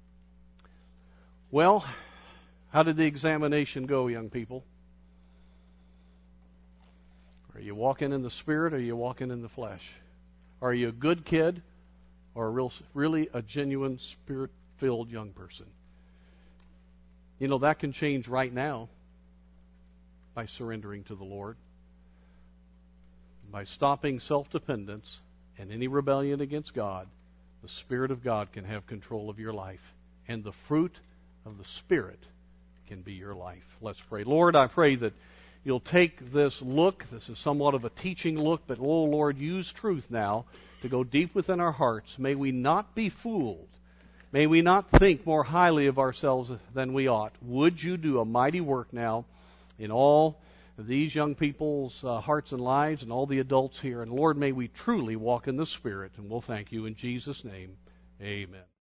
Well, how did the examination go, young people? Are you walking in the Spirit, or are you walking in the flesh? Are you a good kid, or a real, really a genuine Spirit-filled young person? You know, that can change right now by surrendering to the Lord, by stopping self-dependence and any rebellion against God. The Spirit of God can have control of your life, and the fruit of the Spirit can be your life. Let's pray. Lord, I pray that You'll take this look. This is somewhat of a teaching look, but, oh, Lord, use truth now to go deep within our hearts. May we not be fooled. May we not think more highly of ourselves than we ought. Would You do a mighty work now in all of these young people's uh, hearts and lives, and all the adults here. And, Lord, may we truly walk in the Spirit, and we'll thank You in Jesus' name. Amen.